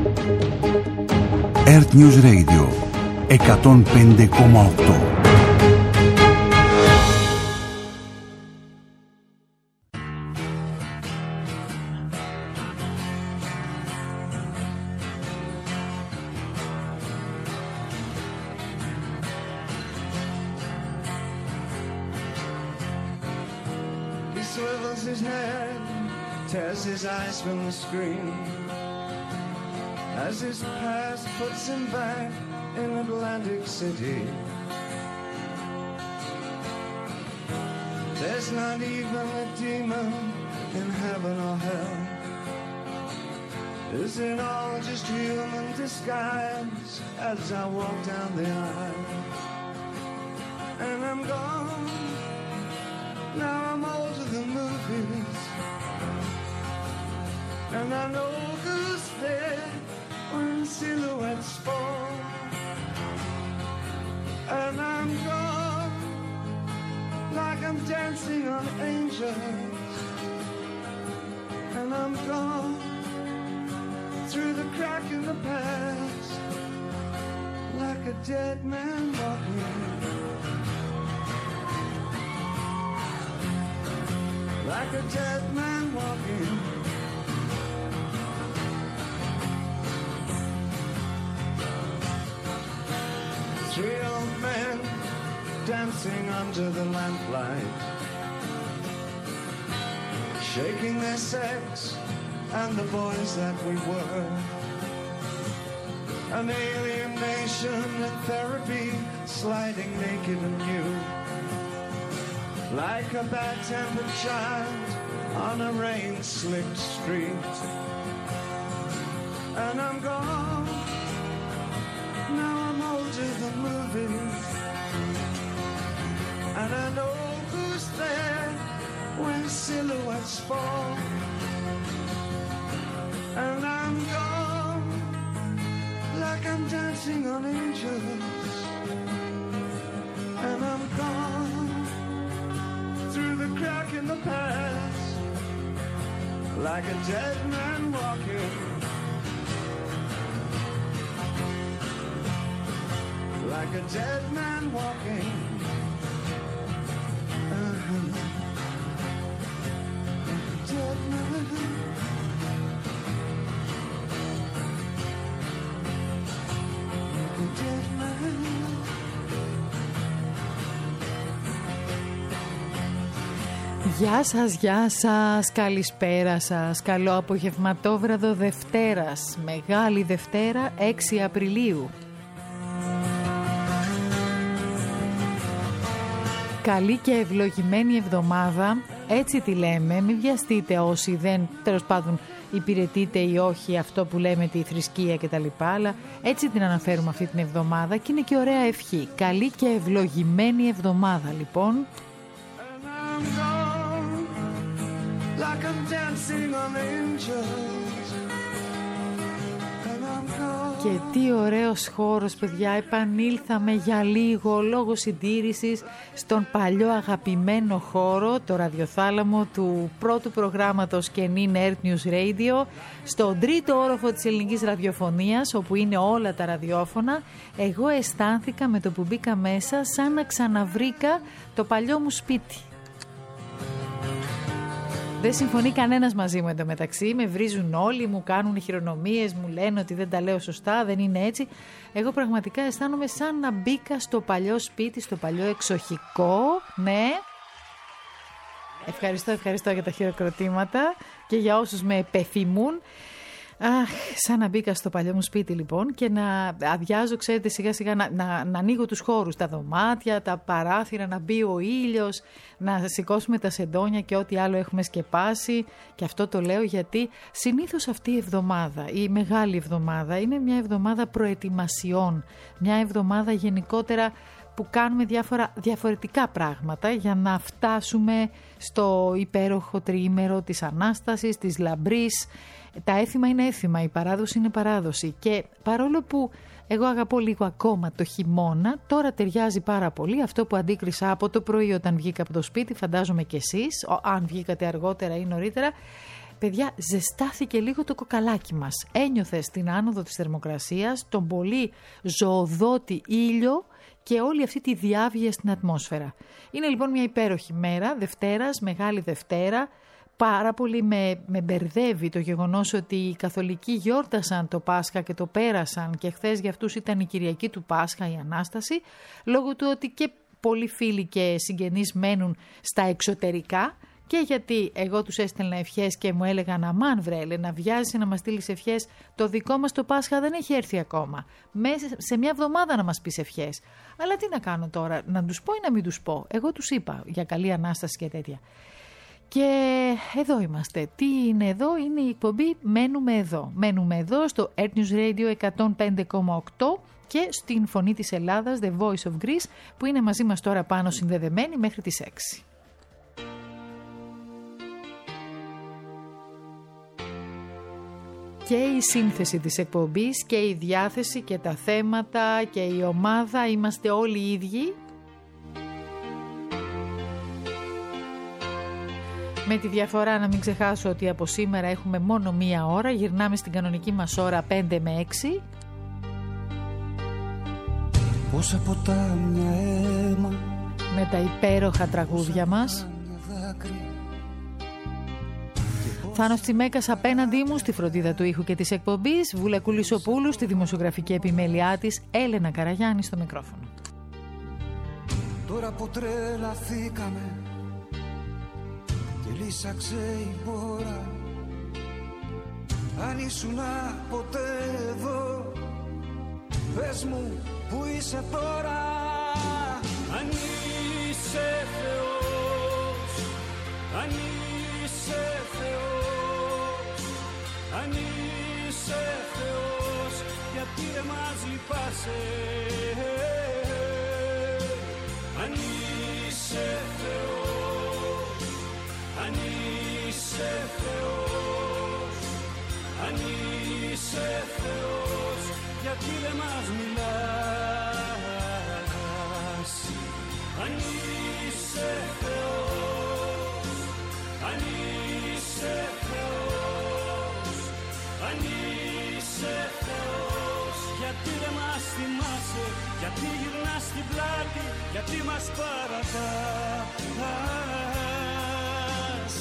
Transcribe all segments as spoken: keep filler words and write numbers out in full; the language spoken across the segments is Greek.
Earth News Radio εκατόν πέντε κόμμα οκτώ. Tears his eyes from the screen as his past puts him back in Atlantic City. There's not even a demon in heaven or hell. Is it all just human disguise as I walk down the aisle? And I'm gone, now I'm old to the movies. And I know who's there when silhouettes fall. And I'm gone, like I'm dancing on angels. And I'm gone, through the crack in the past, like a dead man walking. Like a dead man walking. Three old men dancing under the lamplight, shaking their sex and the boys that we were. An alien nation in therapy, sliding naked and new, like a bad-tempered child on a rain-slicked street. And I'm gone, now I'm old to the movies. And I know who's there when silhouettes fall. And I'm gone, like I'm dancing on angels. And I'm gone, through the crack in the past, like a dead man walking. Like a dead man walking. Uh-huh. Like a dead man. Like a dead man. Γεια σας, γεια σας, καλησπέρα σας, καλό απογευματόβραδο Δευτέρας, Μεγάλη Δευτέρα, έξι Απριλίου. Καλή και ευλογημένη εβδομάδα, έτσι τη λέμε, μην βιαστείτε όσοι δεν, τέλος πάντων, υπηρετείτε ή όχι αυτό που λέμε τη θρησκεία κτλ. Αλλά έτσι την αναφέρουμε αυτή την εβδομάδα και είναι και ωραία ευχή. Καλή και ευλογημένη εβδομάδα λοιπόν. Like I'm dancing on angels. Και τι ωραίος χώρος, παιδιά, επανήλθαμε για λίγο λόγω συντήρησης στον παλιό αγαπημένο χώρο, το ραδιοθάλαμο του πρώτου προγράμματος Κενήν Earth News Radio, στον τρίτο όροφο της ελληνικής ραδιοφωνίας, όπου είναι όλα τα ραδιόφωνα. Εγώ αισθάνθηκα με το που μπήκα μέσα σαν να ξαναβρήκα το παλιό μου σπίτι. Δεν συμφωνεί κανένας μαζί μου εντωμεταξύ, με βρίζουν όλοι, μου κάνουν χειρονομίες, μου λένε ότι δεν τα λέω σωστά, δεν είναι έτσι. Εγώ πραγματικά αισθάνομαι σαν να μπήκα στο παλιό σπίτι, στο παλιό εξοχικό, ναι. Ευχαριστώ, ευχαριστώ για τα χειροκροτήματα και για όσους με επεφημούν. Αχ, σαν να μπήκα στο παλιό μου σπίτι λοιπόν και να αδειάζω, ξέρετε, σιγά σιγά να, να, να ανοίγω τους χώρους, τα δωμάτια, τα παράθυρα, να μπει ο ήλιος, να σηκώσουμε τα σεντόνια και ό,τι άλλο έχουμε σκεπάσει. Και αυτό το λέω γιατί συνήθως αυτή η εβδομάδα, η μεγάλη εβδομάδα, είναι μια εβδομάδα προετοιμασιών, μια εβδομάδα γενικότερα που κάνουμε διάφορα διαφορετικά πράγματα για να φτάσουμε στο υπέροχο τριήμερο της Ανάστασης, της Λαμπρής. Τα έθιμα είναι έθιμα, η παράδοση είναι παράδοση και παρόλο που εγώ αγαπώ λίγο ακόμα το χειμώνα, τώρα ταιριάζει πάρα πολύ αυτό που αντίκρισα από το πρωί όταν βγήκα από το σπίτι, φαντάζομαι και εσείς, αν βγήκατε αργότερα ή νωρίτερα. παιδιά, ζεστάθηκε λίγο το κοκαλάκι μας. Ένιωθες την άνοδο της θερμοκρασίας, τον πολύ ζωοδότη ήλιο και όλη αυτή τη διάβγεια στην ατμόσφαιρα. Είναι λοιπόν μια υπέροχη μέρα, Δευτέρας, Μεγάλη Δευτέρα. Πάρα πολύ με, με μπερδεύει το γεγονός ότι οι καθολικοί γιόρτασαν το Πάσχα και το πέρασαν και χθες για αυτούς ήταν η Κυριακή του Πάσχα, η Ανάσταση, λόγω του ότι και πολλοί φίλοι και συγγενείς μένουν στα εξωτερικά και γιατί εγώ τους έστελνα ευχές και μου έλεγαν αμάν βρέλε να βιάζεσαι να μας στείλεις ευχές, το δικό μας το Πάσχα δεν έχει έρθει ακόμα, μέσα σε μια εβδομάδα να μας πεις ευχές. Αλλά τι να κάνω τώρα, να τους πω ή να μην τους πω, εγώ τους είπα για καλή Ανάσταση και τέτοια. Και εδώ είμαστε. Τι είναι εδώ, είναι η εκπομπή Μένουμε Εδώ. Μένουμε εδώ στο Earth News Radio εκατόν πέντε κόμμα οκτώ και στην Φωνή της Ελλάδας, The Voice of Greece, που είναι μαζί μας τώρα πάνω συνδεδεμένη μέχρι τις έξι. Και η σύνθεση της εκπομπής και η διάθεση και τα θέματα και η ομάδα, είμαστε όλοι οι ίδιοι. Με τη διαφορά να μην ξεχάσω ότι από σήμερα έχουμε μόνο μία ώρα, γυρνάμε στην κανονική μας ώρα πέντε με έξι. Πόσα ποτάμια αίμα, με τα υπέροχα τραγούδια μας. Θάνος Τσιμέκας απέναντί μου στη φροντίδα του ήχου και της εκπομπής, Βούλα Κουλισοπούλου στη δημοσιογραφική επιμέλειά της, Έλενα Καραγιάννη στο μικρόφωνο. Τώρα που τρελαθήκαμε και λύσαξε η πόρα, αν ήσουνα ποτέ εδώ, πες μου που είσαι τώρα. Αν είσαι Θεός, αν είσαι Θεός, αν είσαι Θεός, γιατί δεν μας λυπάσαι. Αν είσαι Θεός, αν είσαι Θεός, αν είσαι Θεός, γιατί δεν μας μιλάς. Αν είσαι Θεός, αν είσαι Θεός, αν είσαι Θεός, γιατί δεν μας θυμάσαι, γιατί γυρνάς την πλάτη, γιατί μας παρατάς.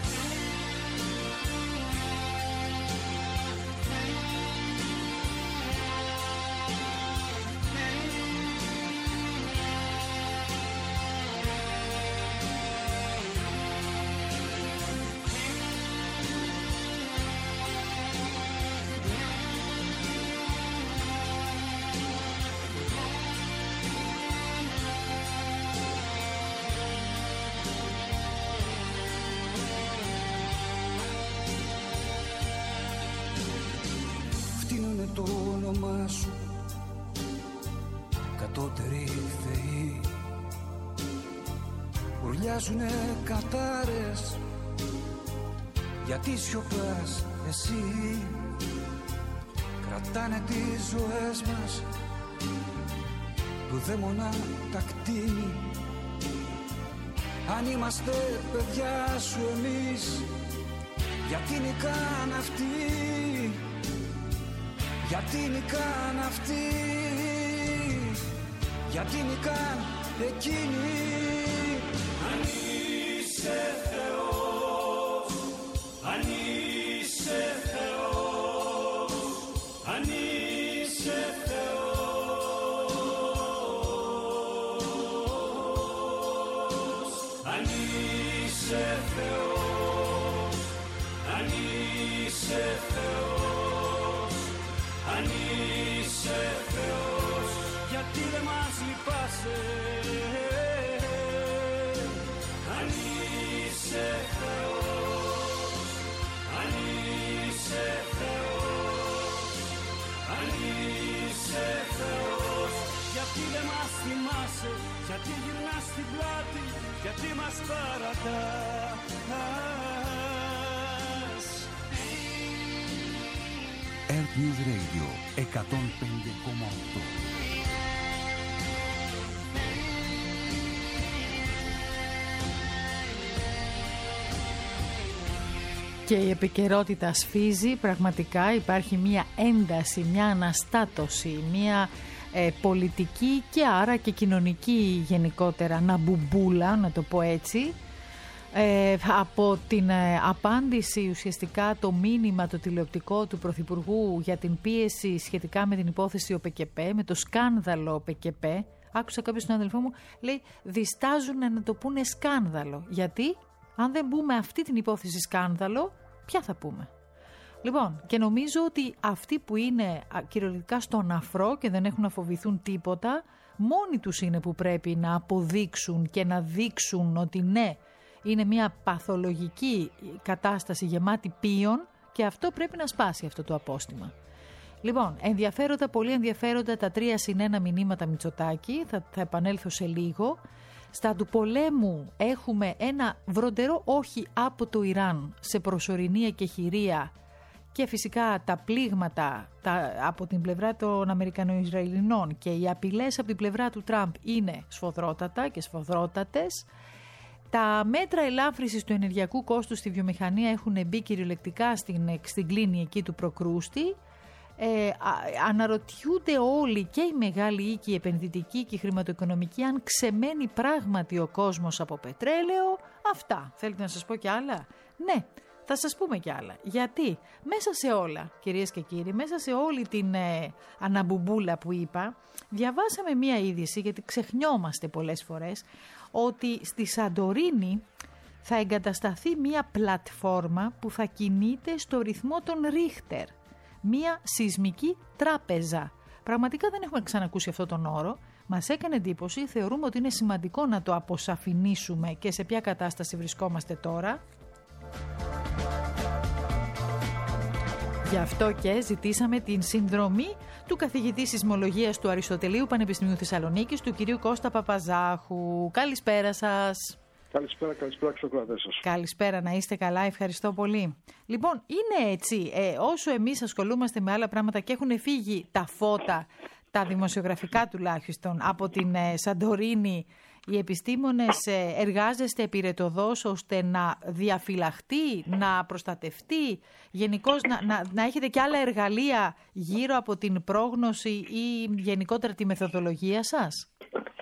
Φτύνουνε το όνομά σου κατώτεροι θεοί, ουρλιάζουνε κατάρες, γιατί σιωπάς εσύ. Κρατάνε τις ζωές μας του δαίμονα τα κτίνη. Αν είμαστε παιδιά σου εμείς, γιατί νικάν αυτοί, γιατί νικάν αυτοί, γιατί νικάν εκείνοι. Αν είσαι Θεός, αν είσαι Θεός, αν είσαι Θεός, αν είσαι Θεός, αν είσαι Θεός, αν είσαι Θεός, γιατί δεν μας λυπάσαι. Αν είσαι Θεός, αν είσαι Θεός, αν είσαι Θεός, γιατί δεν μας θυμάσαι, γιατί γυρνάς την πλάτη, γιατί μας παρατάς. Earth News Radio εκατόν πέντε κόμμα οκτώ. Και η επικαιρότητα σφίζει, πραγματικά υπάρχει μια ένταση, μια αναστάτωση, μια ε, πολιτική και άρα και κοινωνική γενικότερα να μπουμπούλα, να το πω έτσι. Ε, από την ε, απάντηση, ουσιαστικά το μήνυμα το τηλεοπτικό του Πρωθυπουργού για την πίεση σχετικά με την υπόθεση ΟΠΕΚΕΠΕ, με το σκάνδαλο ΟΠΕΚΕΠΕ, άκουσα κάποιον στον αδελφό μου, λέει διστάζουν να το πούνε σκάνδαλο. Γιατί αν δεν μπούμε αυτή την υπόθεση σκάνδαλο, ποια θα πούμε? Λοιπόν, και νομίζω ότι αυτοί που είναι κυριολεκτικά στον αφρό και δεν έχουν να φοβηθούν τίποτα, μόνοι τους είναι που πρέπει να αποδείξουν και να δείξουν ότι ναι, είναι μια παθολογική κατάσταση γεμάτη πίον και αυτό πρέπει να σπάσει αυτό το απόστημα. Λοιπόν, ενδιαφέροντα, πολύ ενδιαφέροντα τα τρία συν ένα μηνύματα Μητσοτάκη, θα, θα επανέλθω σε λίγο. Στα του πολέμου έχουμε ένα βροντερό όχι από το Ιράν σε προσωρινή εκεχηρία και φυσικά τα πλήγματα τα, από την πλευρά των Αμερικανοϊσραηλινών και οι απειλές από την πλευρά του Τραμπ είναι σφοδρότατα και σφοδρότατες. Τα μέτρα ελάφρυσης του ενεργειακού κόστους στη βιομηχανία έχουν μπει κυριολεκτικά στην, στην κλίνη εκεί του προκρούστη. Ε, αναρωτιούνται όλοι και οι μεγάλοι οίκοι επενδυτικοί και οι χρηματοοικονομικοί αν ξεμένει πράγματι ο κόσμος από πετρέλαιο. Αυτά. Θέλετε να σας πω κι άλλα? Ναι, θα σας πούμε κι άλλα. Γιατί μέσα σε όλα, κυρίες και κύριοι, μέσα σε όλη την ε, αναμπουμπούλα που είπα, διαβάσαμε μία είδηση, γιατί ξεχνιόμαστε πολλές φορές, ότι στη Σαντορίνη θα εγκατασταθεί μία πλατφόρμα που θα κινείται στο ρυθμό των Ρίχτερ. Μία σεισμική τράπεζα. Πραγματικά δεν έχουμε ξανακούσει αυτόν τον όρο. Μας έκανε εντύπωση, θεωρούμε ότι είναι σημαντικό να το αποσαφηνίσουμε και σε ποια κατάσταση βρισκόμαστε τώρα. Γι' αυτό και ζητήσαμε την συνδρομή του καθηγητή σεισμολογίας του Αριστοτελείου Πανεπιστημίου Θεσσαλονίκης, του κυρίου Κώστα Παπαζάχου. Καλησπέρα σας. Καλησπέρα, καλησπέρα στους ακροατές σας. Καλησπέρα, να είστε καλά, ευχαριστώ πολύ. Λοιπόν, είναι έτσι, ε, όσο εμείς ασχολούμαστε με άλλα πράγματα και έχουν φύγει τα φώτα, τα δημοσιογραφικά τουλάχιστον, από την ε, Σαντορίνη, οι επιστήμονες ε, εργάζεστε επιρετωδώς ώστε να διαφυλαχτεί, να προστατευτεί, γενικώς να, να, να έχετε και άλλα εργαλεία γύρω από την πρόγνωση ή γενικότερα τη μεθοδολογία σας?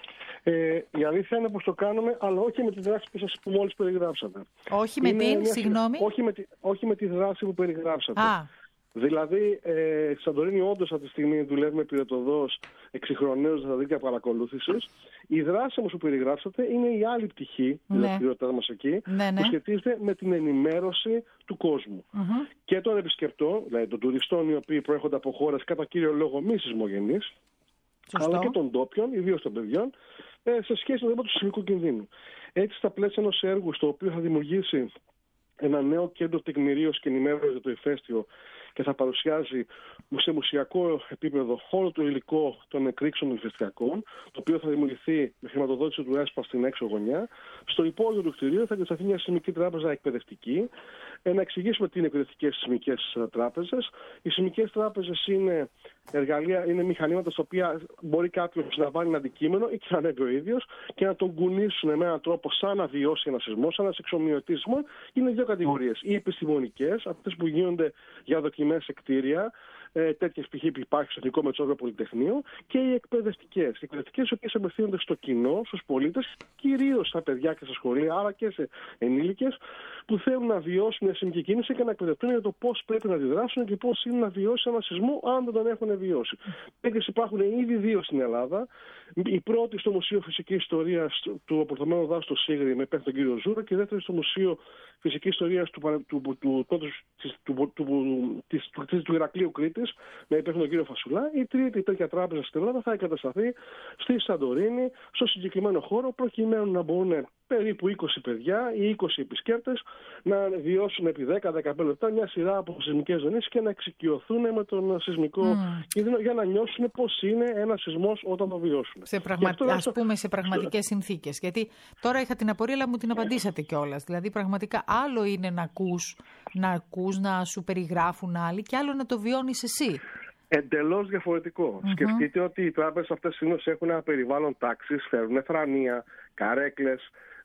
Ε, η αλήθεια είναι πως το κάνουμε, αλλά όχι με τη δράση που, σας, που μόλις περιγράψατε. Όχι με είναι την, μια, συγγνώμη. Όχι με, τη, όχι με τη δράση που περιγράψατε. Α. Δηλαδή, ε, στη Σαντορίνη όντως αυτή τη στιγμή δουλεύουμε πυρετωδώς, εξυγχρονίζοντας τα δίκτυα παρακολούθησης. Η δράση όμως που περιγράψατε είναι η άλλη πτυχή της δραστηριότητας μας εκεί, ναι, ναι. που σχετίζεται με την ενημέρωση του κόσμου. Mm-hmm. Και των επισκεπτών, δηλαδή των τουριστών οι οποίοι προέρχονται από χώρες κατά κύριο λόγο μη σεισμογενείς, αλλά και των ντόπιων, ιδίως των παιδιών, σε σχέση με το του σεισμικού κινδύνου. Έτσι, στα πλαίσια ενός έργου, στο οποίο θα δημιουργήσει ένα νέο κέντρο τεκμηρίωσης και ενημέρωσης για το ηφαίστειο και θα παρουσιάζει σε μουσιακό επίπεδο όλο το υλικό των εκρήξεων των ηφαιστειακών, το οποίο θα δημιουργηθεί με χρηματοδότηση του ΕΣΠΑ στην έξω γωνιά. Στο υπόγειο του κτηρίου θα εγκατασταθεί μια σεισμική τράπεζα εκπαιδευτική. Να εξηγήσουμε τι είναι εκπαιδευτικές σεισμικές τράπεζες. Οι σεισμικές τράπεζες είναι εργαλεία, είναι μηχανήματα στα οποία μπορεί κάποιος να βάλει ένα αντικείμενο ή και να ανέβει ο ίδιος και να τον κουνήσουν με έναν τρόπο σαν να βιώσει ένα σεισμό, σαν να σε εξομοιωτεί σεισμό. Είναι δύο κατηγορίες. Οι επιστημονικές, αυτές που γίνονται για δοκιμές σε κτίρια, ε, τέτοιες π.χ. που υπάρχει στο Εθνικό Μετσόβιο Πολυτεχνείο, και οι εκπαιδευτικές. Οι εκπαιδευτικές, οι οποίες απευθύνονται στο κοινό, στους πολίτες, κυρίως στα παιδιά και στα σχολεία, άρα και σε ενήλικες, που θέλουν να βιώσουν μια σεισμική κίνηση και να εκπαιδευτούν για το πώς πρέπει να αντιδράσουν και πώς είναι να βιώσει ένα σεισμό, αν δεν τον έχουν βιώσει. Τέτοιες υπάρχουν ήδη δύο στην Ελλάδα. Η πρώτη στο Μουσείο Φυσικής Ιστορίας του Απορθωμένου Δάσου στο Σίγρη με υπεύθυνο τον κύριο Ζούρα, και η δεύτερη στο Μουσείο Φυσικής Ιστορίας του, του, του, του, του, του, του, του Ηρακλείου Κρήτης με υπεύθυνο τον κύριο Φασουλά. Η τρίτη τέτοια τράπεζα στην Ελλάδα θα εγκατασταθεί στη Σαντορίνη, στο συγκεκριμένο χώρο, προκειμένου να μπορούν περίπου είκοσι παιδιά ή είκοσι επισκέπτες να βιώσουν επί δέκα με δεκαπέντε λεπτά μια σειρά από σεισμικές ζωνίες και να εξοικειωθούν με τον σεισμικό mm. κίνδυνο, για να νιώσουν πώς είναι ένα σεισμός όταν το βιώσουν. Σε πραγμα... αυτό, ας πούμε σε πραγματικές συνθήκες. Γιατί τώρα είχα την απορία, αλλά μου την απαντήσατε κιόλας. Δηλαδή, πραγματικά άλλο είναι να ακούς, να ακούς, να σου περιγράφουν άλλοι, και άλλο να το βιώνεις εσύ. Εντελώς διαφορετικό. Mm-hmm. Σκεφτείτε ότι οι τράπεζες αυτές συνήθως έχουν ένα περιβάλλον τάξης, φέρουν θρανία, καρέκλες,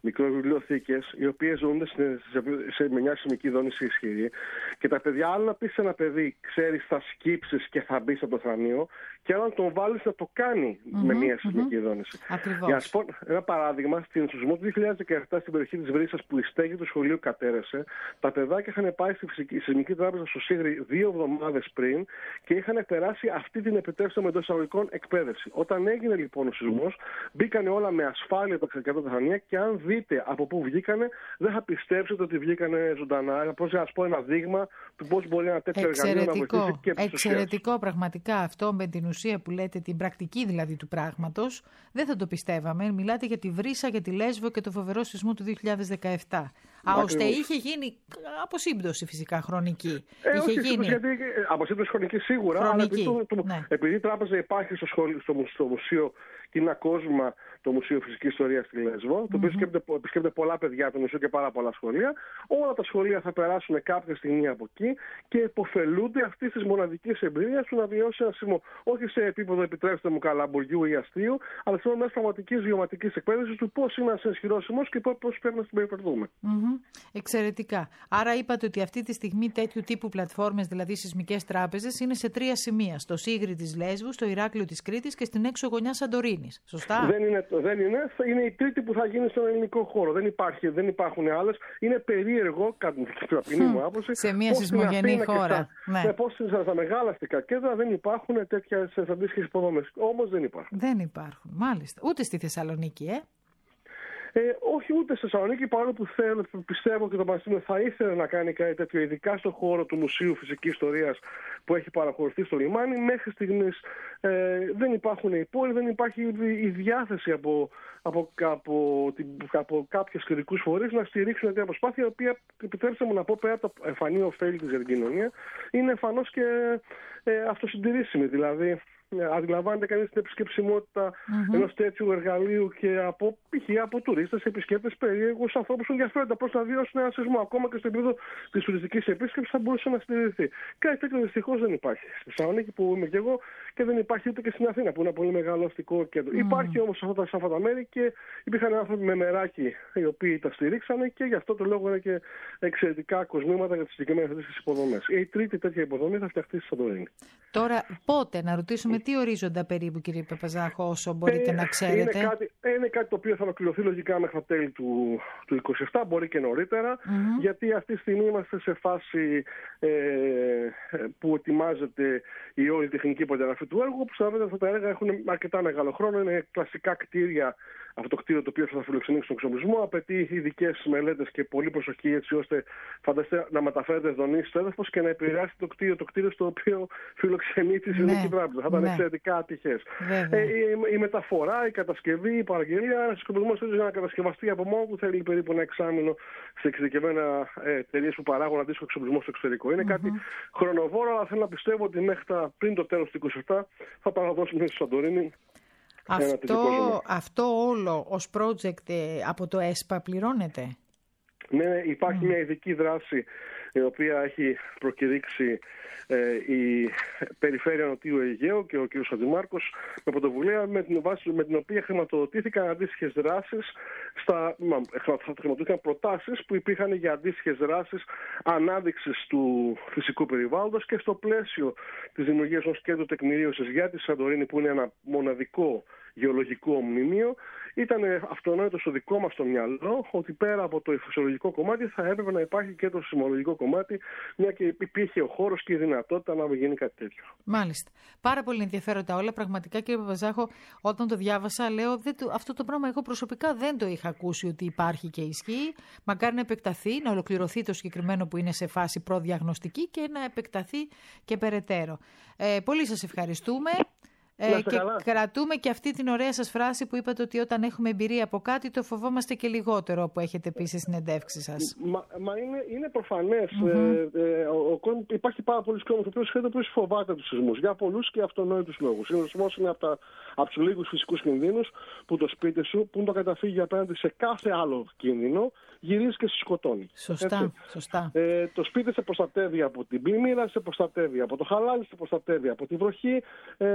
μικροβιβλιοθήκες, οι οποίες ζουν σε, σε μια σεισμική δόνηση ισχυρή. Και τα παιδιά, άλλο να πει σε ένα παιδί, ξέρει, θα σκύψεις και θα μπει από το θρανείο, και άλλο να τον βάλει να το κάνει mm-hmm, με μια σεισμική mm-hmm. δόνηση. Ακριβώς. Για να σου πω ένα παράδειγμα, στην σεισμό του δύο χιλιάδες δεκαεπτά στην περιοχή της Βρύσσας, που η στέγη του σχολείου κατέρευσε, τα παιδάκια είχαν πάει στη φυσική, σεισμική τράπεζα στο Σίγρη δύο εβδομάδες πριν και είχαν περάσει αυτή την επιτρέψιμη εντός εισαγωγικών εκπαίδευση. Όταν έγινε λοιπόν ο σεισμός, μπήκανε όλα με ασφάλεια τα ξεκατά τα θρανία, και αν δείτε από πού βγήκανε, δεν θα πιστέψετε ότι βγήκανε ζωντανά. Πώς να σας πω ένα δείγμα του πώς μπορεί ένα τέτοιο εργαλείο να βοηθήσει και τους Εξαιρετικό, πραγματικά αυτό με την ουσία που λέτε, την πρακτική δηλαδή του πράγματος, δεν θα το πιστεύαμε. Μιλάτε για τη Βρύσσα, για τη Λέσβο και το φοβερό σεισμό του δύο χιλιάδες δεκαεπτά. Α, ώστε είχε γίνει αποσύμπτωση φυσικά χρονική. Ε, είχε όχι, γίνει... γιατί αποσύμπτωση χρονική σίγουρα, χρονική, αλλά επειδή, το, το, ναι. επειδή η τράπεζα υπάρχει στο, σχολείο, στο, στο μουσείο και είναι ακόμα το Μουσείο Φυσικής Ιστορίας στη Λέσβο, mm-hmm. το οποίο επισκέπτεται, επισκέπτεται πολλά παιδιά του μουσείου και πάρα πολλά σχολεία. Όλα τα σχολεία θα περάσουν κάποια στιγμή από εκεί και υποφελούνται αυτή τη μοναδική εμπειρία του να βιώσει ένα σεισμό. Όχι σε επίπεδο, επιτρέψτε μου, καλαμπουριού ή αστείου, αλλά σε μια πραγματική βιωματική εκπαίδευση του πώς είναι ένα ισχυρό σεισμό και πώς πρέπει να συμπεριφερθούμε. Mm-hmm. Εξαιρετικά. Άρα είπατε ότι αυτή τη στιγμή τέτοιου τύπου πλατφόρμες, δηλαδή σεισμικές τράπεζες, είναι σε τρία σημεία. Στο Σίγρη της Λέσβου, στο Ηράκλειο της Κρήτης και στην έξω γωνιά Σαντορίνης. Σωστά. Δεν είναι, δεν είναι. Είναι η τρίτη που θα γίνει στον ελληνικό χώρο. Δεν, υπάρχει, δεν υπάρχουν άλλες. Είναι περίεργο, κατά την ταπεινή μου άποψη, σε μια σεισμογενή χώρα. Ναι. Πώς στα μεγάλα αστικά κέντρα δεν υπάρχουν τέτοιες αντίστοιχες υποδομές. Όμως δεν υπάρχουν. Δεν υπάρχουν, μάλιστα. Ούτε στη Θεσσαλονίκη, ε. Ε, όχι ούτε στη Θεσσαλονίκη, παρόλο που θέλω, πιστεύω και το Πανεπιστήμιο θα ήθελε να κάνει κάτι τέτοιο, ειδικά στον χώρο του Μουσείου Φυσικής Ιστορίας που έχει παραχωρηθεί στο λιμάνι. Μέχρι στιγμής ε, δεν υπάρχουν οι πόροι, δεν υπάρχει η διάθεση από, από, από, από κάποιους κεντρικούς φορείς να στηρίξουν μια προσπάθεια, η οποία, επιτρέψτε μου να πω, πέρα από το εμφανή ωφέλη της για την κοινωνία, είναι εμφανώς και ε, αυτοσυντηρήσιμη. Δηλαδή, αντιλαμβάνεται κανείς την επισκεψιμότητα mm-hmm. ενός τέτοιου εργαλείου και από π.χ. από τουρίστες, επισκέπτες, περίεργους ανθρώπους που ενδιαφέρονται πώς να βιώσουν ένα σεισμό. Ακόμα και στο επίπεδο της τουριστικής επίσκεψης θα μπορούσε να συντηρηθεί. Κάτι τέτοιο δυστυχώς δεν υπάρχει στη Θεσσαλονίκη που είμαι και εγώ, και δεν υπάρχει ούτε και στην Αθήνα που είναι ένα πολύ μεγάλο αστικό κέντρο. Mm. Υπάρχει όμως σε αυτά, αυτά τα μέρη, και υπήρχαν άνθρωποι με μεράκι οι οποίοι τα στηρίξανε, και γι' αυτό το λόγο είναι και εξαιρετικά κοσμήματα για τις συγκεκριμένες αυτές τις υποδομές. Η τρίτη τέτοια υποδομή θα φτιαχτεί στη Σαντορίνη. Τώρα, πότε να ρωτήσουμε τι ορίζοντα περίπου, κύριε Παπαζάχο, όσο μπορείτε ε, να ξέρετε? Είναι κάτι, είναι κάτι το οποίο θα ολοκληρωθεί λογικά μέχρι τα τέλη του, του είκοσι επτά, μπορεί και νωρίτερα, mm-hmm. γιατί αυτή τη στιγμή είμαστε σε φάση ε, που ετοιμάζεται η όλη τεχνική προδιαγραφή του έργου. Όπως καταλαβαίνετε, αυτά τα έργα έχουν αρκετά μεγάλο χρόνο, είναι κλασικά κτίρια. Αυτό το κτίριο το οποίο θα φιλοξενήσει τον εξοπλισμό απαιτεί ειδικές μελέτες και πολύ προσοχή, έτσι ώστε φανταστείτε να μεταφέρετε δονήσεις στο έδαφος και να επηρεάσει το κτίριο, το κτίριο στο οποίο φιλοξενεί τη Σεισμική Τράπεζα. Θα ήταν ναι. εξαιρετικά ατυχές. Ε, η, η μεταφορά, η κατασκευή, η παραγγελία, ένα εξοπλισμό για να κατασκευαστεί από μόνο του θέλει περίπου ένα εξάμηνο σε εξειδικευμένα εταιρείες που παράγουν αντίστοιχο εξοπλισμό στο εξωτερικό. Είναι mm-hmm. κάτι χρονοβόρο, αλλά θέλω να πιστεύω ότι μέχρι τα, πριν το τέλος του είκοσι επτά θα παραδώσουμε στη Σαντορίνη. Αυτό, αυτό όλο ως project ε, από το ΕΣΠΑ πληρώνεται? Ναι, υπάρχει mm. μια ειδική δράση η οποία έχει προκηρύξει ε, η Περιφέρεια Νοτιού Αιγαίου και ο κ. Αντιμάρκος με πρωτοβουλία, με την, βάση, με την οποία χρηματοδοτήθηκαν αντίστοιχες δράσεις, στα, μα, χρηματοδοτήθηκαν προτάσεις που υπήρχαν για αντίστοιχες δράσεις ανάδειξης του φυσικού περιβάλλοντος, και στο πλαίσιο της δημιουργίας ενός κέντρου τεκμηρίωσης για τη Σαντορίνη, που είναι ένα μοναδικό γεωλογικό μνημείο, ήταν αυτονόητο στο δικό μας το μυαλό ότι πέρα από το φυσιολογικό κομμάτι θα έπρεπε να υπάρχει και το σεισμολογικό κομμάτι, μια και υπήρχε ο χώρος και η δυνατότητα να γίνει κάτι τέτοιο. Μάλιστα. Πάρα πολύ ενδιαφέροντα όλα. Πραγματικά, κύριε Παπαζάχο, όταν το διάβασα, λέω δεν το, αυτό το πράγμα εγώ προσωπικά δεν το είχα ακούσει ότι υπάρχει και ισχύει. Μακάρι να επεκταθεί, να ολοκληρωθεί το συγκεκριμένο που είναι σε φάση προδιαγνωστική και να επεκταθεί και περαιτέρω. Ε, πολύ σας ευχαριστούμε. Ε, και καλά. Κρατούμε και αυτή την ωραία σας φράση που είπατε ότι όταν έχουμε εμπειρία από κάτι το φοβόμαστε και λιγότερο, που έχετε πει στις συνεντεύξεις σας. Μα, μα είναι, είναι προφανές. Mm-hmm. Ε, ε, ο, ο, ο, υπάρχει πάρα πολλοί κόσμος ο οποίος φοβάται τους σεισμούς για πολλούς και αυτονόητους λόγους. Ο σεισμός είναι από, τα, από τους λίγους φυσικούς κινδύνους που το σπίτι σου, που είναι το καταφύγιο απέναντι σε κάθε άλλο κίνδυνο, γυρίζει και σε σκοτώνει. Σωστά. σωστά. Ε, το σπίτι σε προστατεύει από την πλημμύρα, σε προστατεύει από το χαλάζι, σε προστατεύει από τη βροχή. Ε, ε,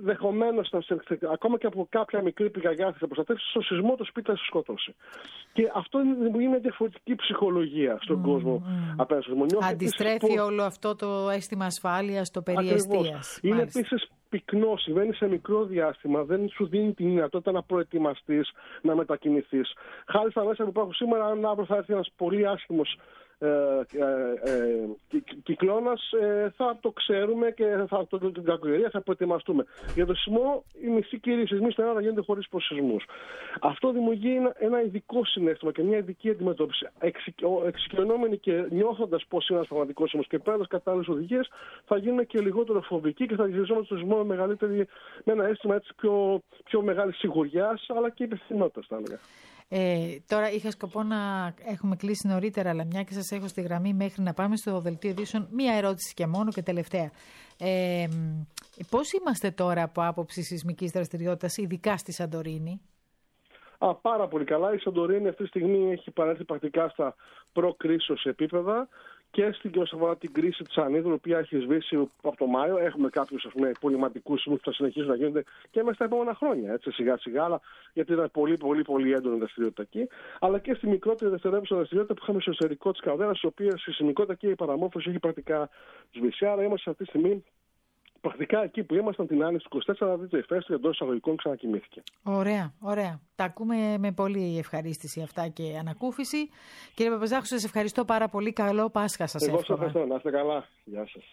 ενδεχομένως ακόμα και από κάποια μικρή πυρκαγιά θα προστατεύσει, στο σεισμό το σπίτι θα σε σκοτώσει. Και αυτό είναι μια διαφορετική ψυχολογία στον mm, κόσμο mm. απέναντι στο σεισμό. Αντιστρέφει πώς... όλο αυτό το αίσθημα ασφάλειας, το περί εστίας. Είναι επίσης πυκνό, συμβαίνει σε μικρό διάστημα, δεν σου δίνει τη δυνατότητα να προετοιμαστείς, να μετακινηθείς. Χάρη στα μέσα που υπάρχουν σήμερα, αν αύριο θα έρθει ένας πολύ άσχημος Ε, ε, ε, κυκλώνας, ε, θα το ξέρουμε και θα, το, την κακοκαιρία θα προετοιμαστούμε. Για το σεισμό, οι μισοί κύριοι σεισμοί στην Ελλάδα γίνονται χωρίς προσεισμούς. Αυτό δημιουργεί ένα, ένα ειδικό συναίσθημα και μια ειδική αντιμετώπιση. Εξοικειωνόμενοι και νιώθοντας πώς είναι ένας πραγματικός σεισμός και παίρνοντας κατάλληλες οδηγίες, θα γίνουν και λιγότερο φοβικοί και θα γυριζόμαστε στο σεισμό με, μεγαλύτερη, με ένα αίσθημα έτσι πιο, πιο μεγάλης σιγουριάς, αλλά και υπευθυνότητας, θα έλεγα. Ε, τώρα είχα σκοπό να έχουμε κλείσει νωρίτερα, αλλά μια και σας έχω στη γραμμή μέχρι να πάμε στο δελτίο ειδήσεων, μία ερώτηση και μόνο και τελευταία. Ε, πώς είμαστε τώρα από άποψη σεισμικής δραστηριότητας, ειδικά στη Σαντορίνη? Α, πάρα πολύ καλά. Η Σαντορίνη αυτή τη στιγμή έχει παρέλθει πρακτικά στα προ-κρίσεως επίπεδα και στην όσον αφορά την κρίση της Ανίδρου, η οποία έχει σβήσει από το Μάιο. Έχουμε κάποιους πολυματικούς σεισμούς που θα συνεχίσουν να γίνονται και μέσα στα επόμενα χρόνια, έτσι, σιγά σιγά, αλλά γιατί ήταν πολύ, πολύ, πολύ έντονη δραστηριότητα εκεί. Αλλά και στη μικρότερη δευτερεύουσα δραστηριότητα που είχαμε στο εσωτερικό της Καλδέρας, η οποία στη σεισμικότητα και η παραμόρφωση έχει πρακτικά σβήσει. Άρα είμαστε αυτή τη στιγμή. Πρακτικά εκεί που ήμασταν την Άνοιξη του είκοσι τέσσερα, δείτε, η φέστη εντός εισαγωγικών ξανακοιμήθηκε. Ωραία, ωραία. Τα ακούμε με πολύ ευχαρίστηση αυτά και ανακούφιση. Κύριε Παπαζάχου, σας ευχαριστώ πάρα πολύ. Καλό Πάσχα σας εύχομαι. Εγώ σας ευχαριστώ. Να είστε καλά. Γεια σας.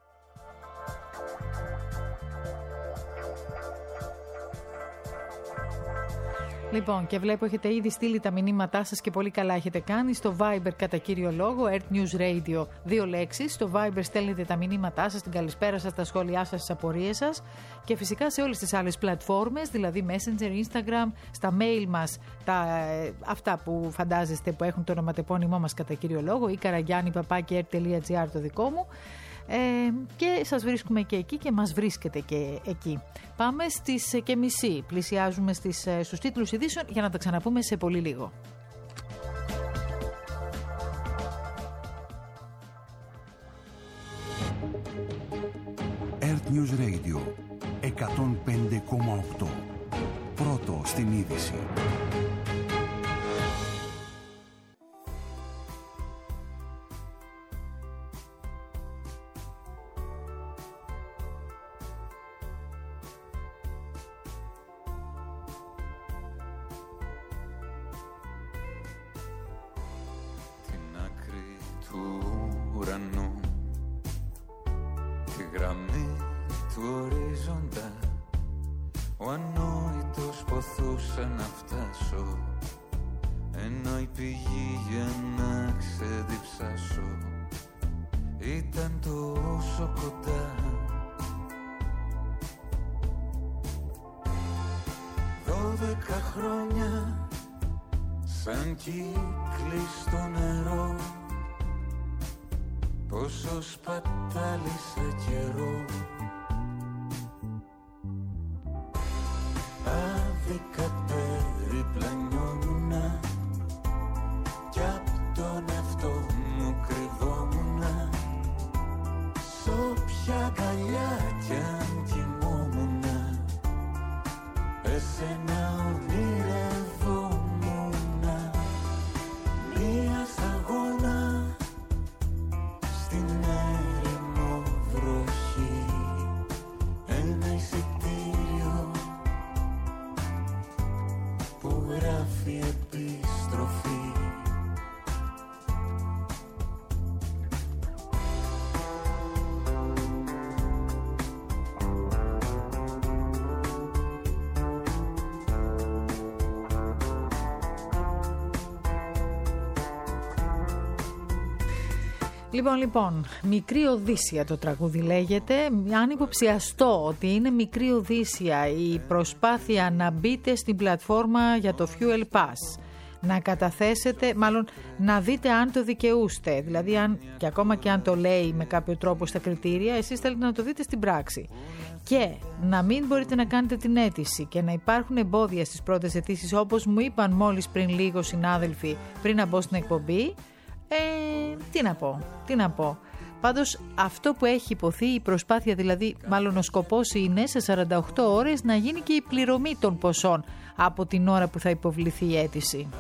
Λοιπόν, και βλέπω έχετε ήδη στείλει τα μηνύματά σας και πολύ καλά έχετε κάνει. Στο Viber κατά κύριο λόγο, Earth News Radio, δύο λέξεις. Στο Viber στέλνετε τα μηνύματά σας, την καλησπέρα σας, τα σχόλιά σας, τις απορίες σας. Και φυσικά σε όλες τις άλλες πλατφόρμες, δηλαδή Messenger, Instagram, στα mail μας, τα, αυτά που φαντάζεστε που έχουν το ονοματεπώνυμό μας κατά κύριο λόγο, ή καραγιάννη παπάκι ερ τελεία τζι άρ το δικό μου. Ε, και σας βρίσκουμε και εκεί και μας βρίσκετε και εκεί. Πάμε στις και μισή. Πλησιάζουμε στις, στους τίτλους ειδήσεων για να τα ξαναπούμε σε πολύ λίγο. Earth News Radio εκατόν πέντε κόμμα οκτώ. Πρώτο στην είδηση. Ο ανόητος ποθούσε να φτάσω, ενώ η πηγή για να ξεδιψάσω ήταν τόσο κοντά. Δώδεκα χρόνια σαν κύκλοι στο νερό, πόσο σπατάλησα καιρό. Άδικα περιπλανιόμουνα κι απ' τον εαυτό μου κρυβόμουνα, σ' όποια αγκαλιά κι αν κοιμόμουνα, εσένα ονειρευόμουνα. Μια σταγόνα στην έρημο βροχή, ένα εισιτήριο που γράφει επιστροφή. Λοιπόν, λοιπόν, Μικρή Οδύσσια το τραγούδι λέγεται. Αν υποψιαστώ ότι είναι Μικρή Οδύσσια η προσπάθεια να μπείτε στην πλατφόρμα για το Fuel Pass, να καταθέσετε, μάλλον να δείτε αν το δικαιούστε, δηλαδή αν, και ακόμα και αν το λέει με κάποιο τρόπο στα κριτήρια, εσείς θέλετε να το δείτε στην πράξη, και να μην μπορείτε να κάνετε την αίτηση και να υπάρχουν εμπόδια στις πρώτες αιτήσεις, όπως μου είπαν μόλις πριν λίγο συνάδελφοι πριν να μπω στην εκπομπή. Ε, τι να πω, τι να πω. Πάντως αυτό που έχει υποθεί, η προσπάθεια δηλαδή, μάλλον ο σκοπός είναι σε σαράντα οκτώ ώρες να γίνει και η πληρωμή των ποσών από την ώρα που θα υποβληθεί η αίτηση.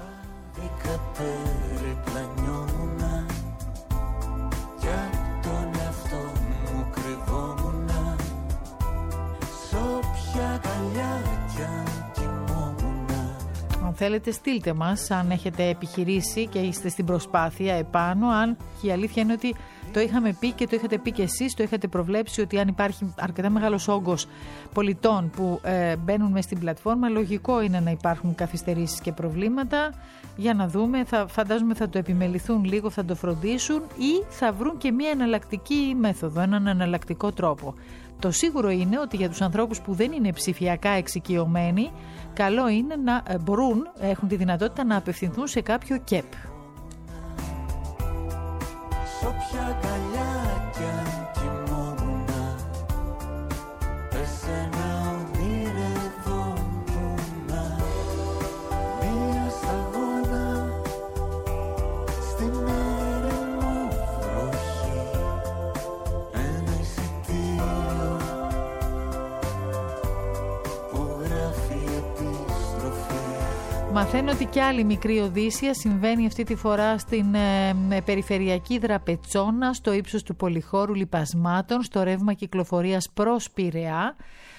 Αν θέλετε στείλτε μας αν έχετε επιχειρήσει και είστε στην προσπάθεια επάνω, αν και η αλήθεια είναι ότι το είχαμε πει και το είχατε πει και εσείς, το είχατε προβλέψει ότι αν υπάρχει αρκετά μεγάλος όγκος πολιτών που ε, μπαίνουν μες στην πλατφόρμα, λογικό είναι να υπάρχουν καθυστερήσεις και προβλήματα. Για να δούμε, θα, φαντάζομαι θα το επιμεληθούν λίγο, θα το φροντίσουν ή θα βρουν και μια εναλλακτική μέθοδο, έναν εναλλακτικό τρόπο. Το σίγουρο είναι ότι για τους ανθρώπους που δεν είναι ψηφιακά εξοικειωμένοι, καλό είναι να μπορούν, έχουν τη δυνατότητα να απευθυνθούν σε κάποιο ΚΕΠ. Μαθαίνω ότι κι άλλη μικρή οδύσσια συμβαίνει αυτή τη φορά στην ε, περιφερειακή Δραπετσόνα, στο ύψος του πολυχώρου λιπασμάτων, στο ρεύμα κυκλοφορίας προς Πειραιά,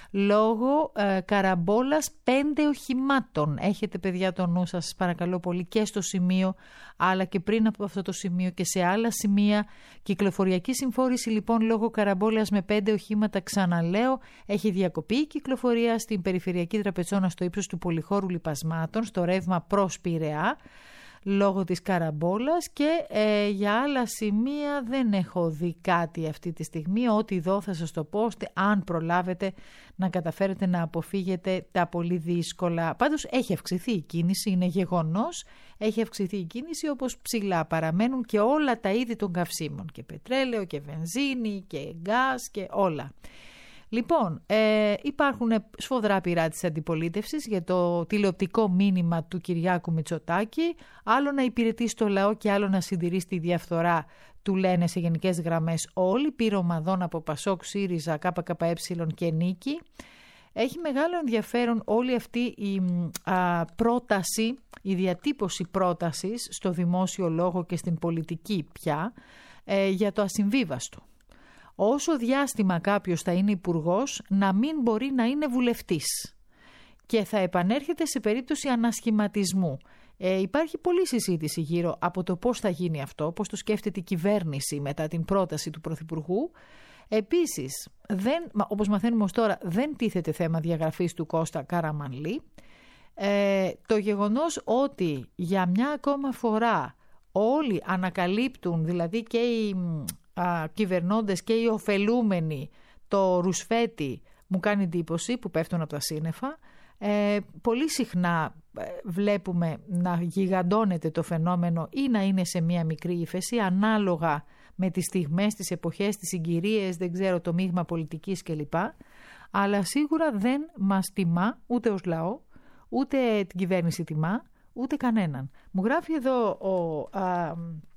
λόγω ε, καραμπόλας πέντε οχημάτων. Έχετε παιδιά το νου σας, παρακαλώ πολύ, και στο σημείο, αλλά και πριν από αυτό το σημείο και σε άλλα σημεία. Κυκλοφοριακή συμφόρηση λοιπόν λόγω καραμπόλας με πέντε οχήματα, ξαναλέω, έχει διακοπεί η κυκλοφορία στην περιφερειακή Δραπετσόνα στο ύψος του πολυχώρου λιπασμάτων, στο ρεύμα προς Πειραιά, λόγω της καραμπόλας, και ε, για άλλα σημεία δεν έχω δει κάτι αυτή τη στιγμή. Ό,τι δω θα σας το πω, ώστε αν προλάβετε να καταφέρετε να αποφύγετε τα πολύ δύσκολα. Πάντως έχει αυξηθεί η κίνηση, είναι γεγονός, έχει αυξηθεί η κίνηση, όπως ψηλά παραμένουν και όλα τα είδη των καυσίμων, και πετρέλαιο και βενζίνη και γκάς και όλα. Λοιπόν, ε, υπάρχουν σφοδρά πειρά της αντιπολίτευσης για το τηλεοπτικό μήνυμα του Κυριάκου Μητσοτάκη, άλλο να υπηρετεί στο λαό και άλλο να συντηρεί στη διαφθορά, του λένε σε γενικές γραμμές όλοι, πυρομαδών από Πασόκ, ΣΥΡΙΖΑ, ΚΚΕ και Νίκη. Έχει μεγάλο ενδιαφέρον όλη αυτή η α, πρόταση, η διατύπωση πρότασης στο δημόσιο λόγο και στην πολιτική πια, ε, για το ασυμβίβαστο. Όσο διάστημα κάποιος θα είναι υπουργός, να μην μπορεί να είναι βουλευτής και θα επανέρχεται σε περίπτωση ανασχηματισμού. Ε, υπάρχει πολλή συζήτηση γύρω από το πώς θα γίνει αυτό, πώς το σκέφτεται η κυβέρνηση μετά την πρόταση του Πρωθυπουργού. Επίσης, δεν, όπως μαθαίνουμε ως τώρα, δεν τίθεται θέμα διαγραφής του Κώστα Καραμανλή. Ε, το γεγονός ότι για μια ακόμα φορά όλοι ανακαλύπτουν, δηλαδή και οι α, κυβερνώντες και οι ωφελούμενοι, το ρουσφέτη, μου κάνει εντύπωση, που πέφτουν από τα σύννεφα. Ε, πολύ συχνά βλέπουμε να γιγαντώνεται το φαινόμενο ή να είναι σε μια μικρή ύφεση, ανάλογα με τις στιγμές, τις εποχές, τις συγκυρίες, δεν ξέρω, το μείγμα πολιτικής κλπ. Αλλά σίγουρα δεν μας τιμά ούτε ως λαό, ούτε την κυβέρνηση τιμά, ούτε κανέναν. Μου γράφει εδώ ο, α,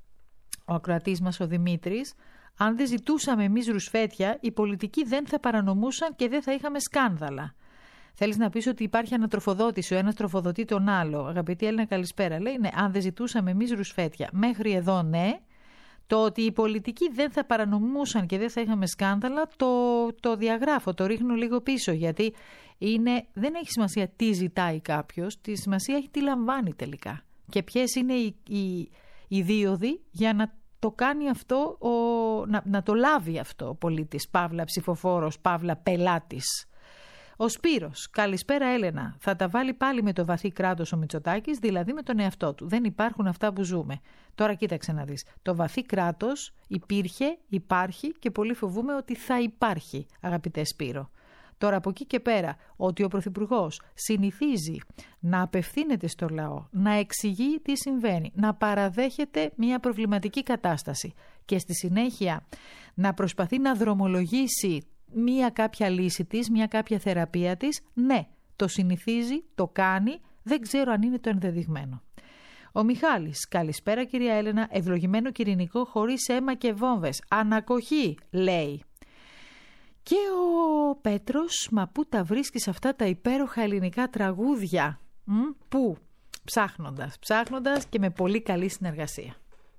ο ακροατής μας, ο Δημήτρης, αν δεν ζητούσαμε εμείς ρουσφέτια, οι πολιτικοί δεν θα παρανομούσαν και δεν θα είχαμε σκάνδαλα. Θέλεις να πεις ότι υπάρχει ανατροφοδότηση, ο ένας τροφοδοτεί τον άλλο. Αγαπητή Έλληνα, καλησπέρα. Λέει, ναι, αν δεν ζητούσαμε εμείς ρουσφέτια. Μέχρι εδώ, ναι. Το ότι οι πολιτικοί δεν θα παρανομούσαν και δεν θα είχαμε σκάνδαλα, το, το διαγράφω, το ρίχνω λίγο πίσω. Γιατί είναι, δεν έχει σημασία τι ζητάει κάποιος, τη σημασία έχει τι λαμβάνει τελικά. Και ποιες είναι οι, οι, οι δίωδοι για να το κάνει αυτό, ο, να, να το λάβει αυτό ο πολίτης, παύλα ψηφοφόρος, παύλα πελάτης. Ο Σπύρος, καλησπέρα Έλενα, θα τα βάλει πάλι με το βαθύ κράτος ο Μητσοτάκης, δηλαδή με τον εαυτό του. Δεν υπάρχουν αυτά που ζούμε. Τώρα κοίταξε να δεις. Το βαθύ κράτος υπήρχε, υπάρχει και πολύ φοβούμαι ότι θα υπάρχει, αγαπητέ Σπύρο. Τώρα από εκεί και πέρα, ότι ο Πρωθυπουργός συνηθίζει να απευθύνεται στο λαό, να εξηγεί τι συμβαίνει, να παραδέχεται μια προβληματική κατάσταση και στη συνέχεια να προσπαθεί να δρομολογήσει μία κάποια λύση της, μία κάποια θεραπεία της, ναι, το συνηθίζει, το κάνει, δεν ξέρω αν είναι το ενδεδειγμένο. Ο Μιχάλης, καλησπέρα κυρία Έλενα, ευλογημένο και ειρηνικό χωρίς αίμα και βόμβες. Ανακοχή, λέει. Και ο Πέτρος, μα πού τα βρίσκεις αυτά τα υπέροχα ελληνικά τραγούδια? Μ? Πού? Ψάχνοντας, ψάχνοντας και με πολύ καλή συνεργασία.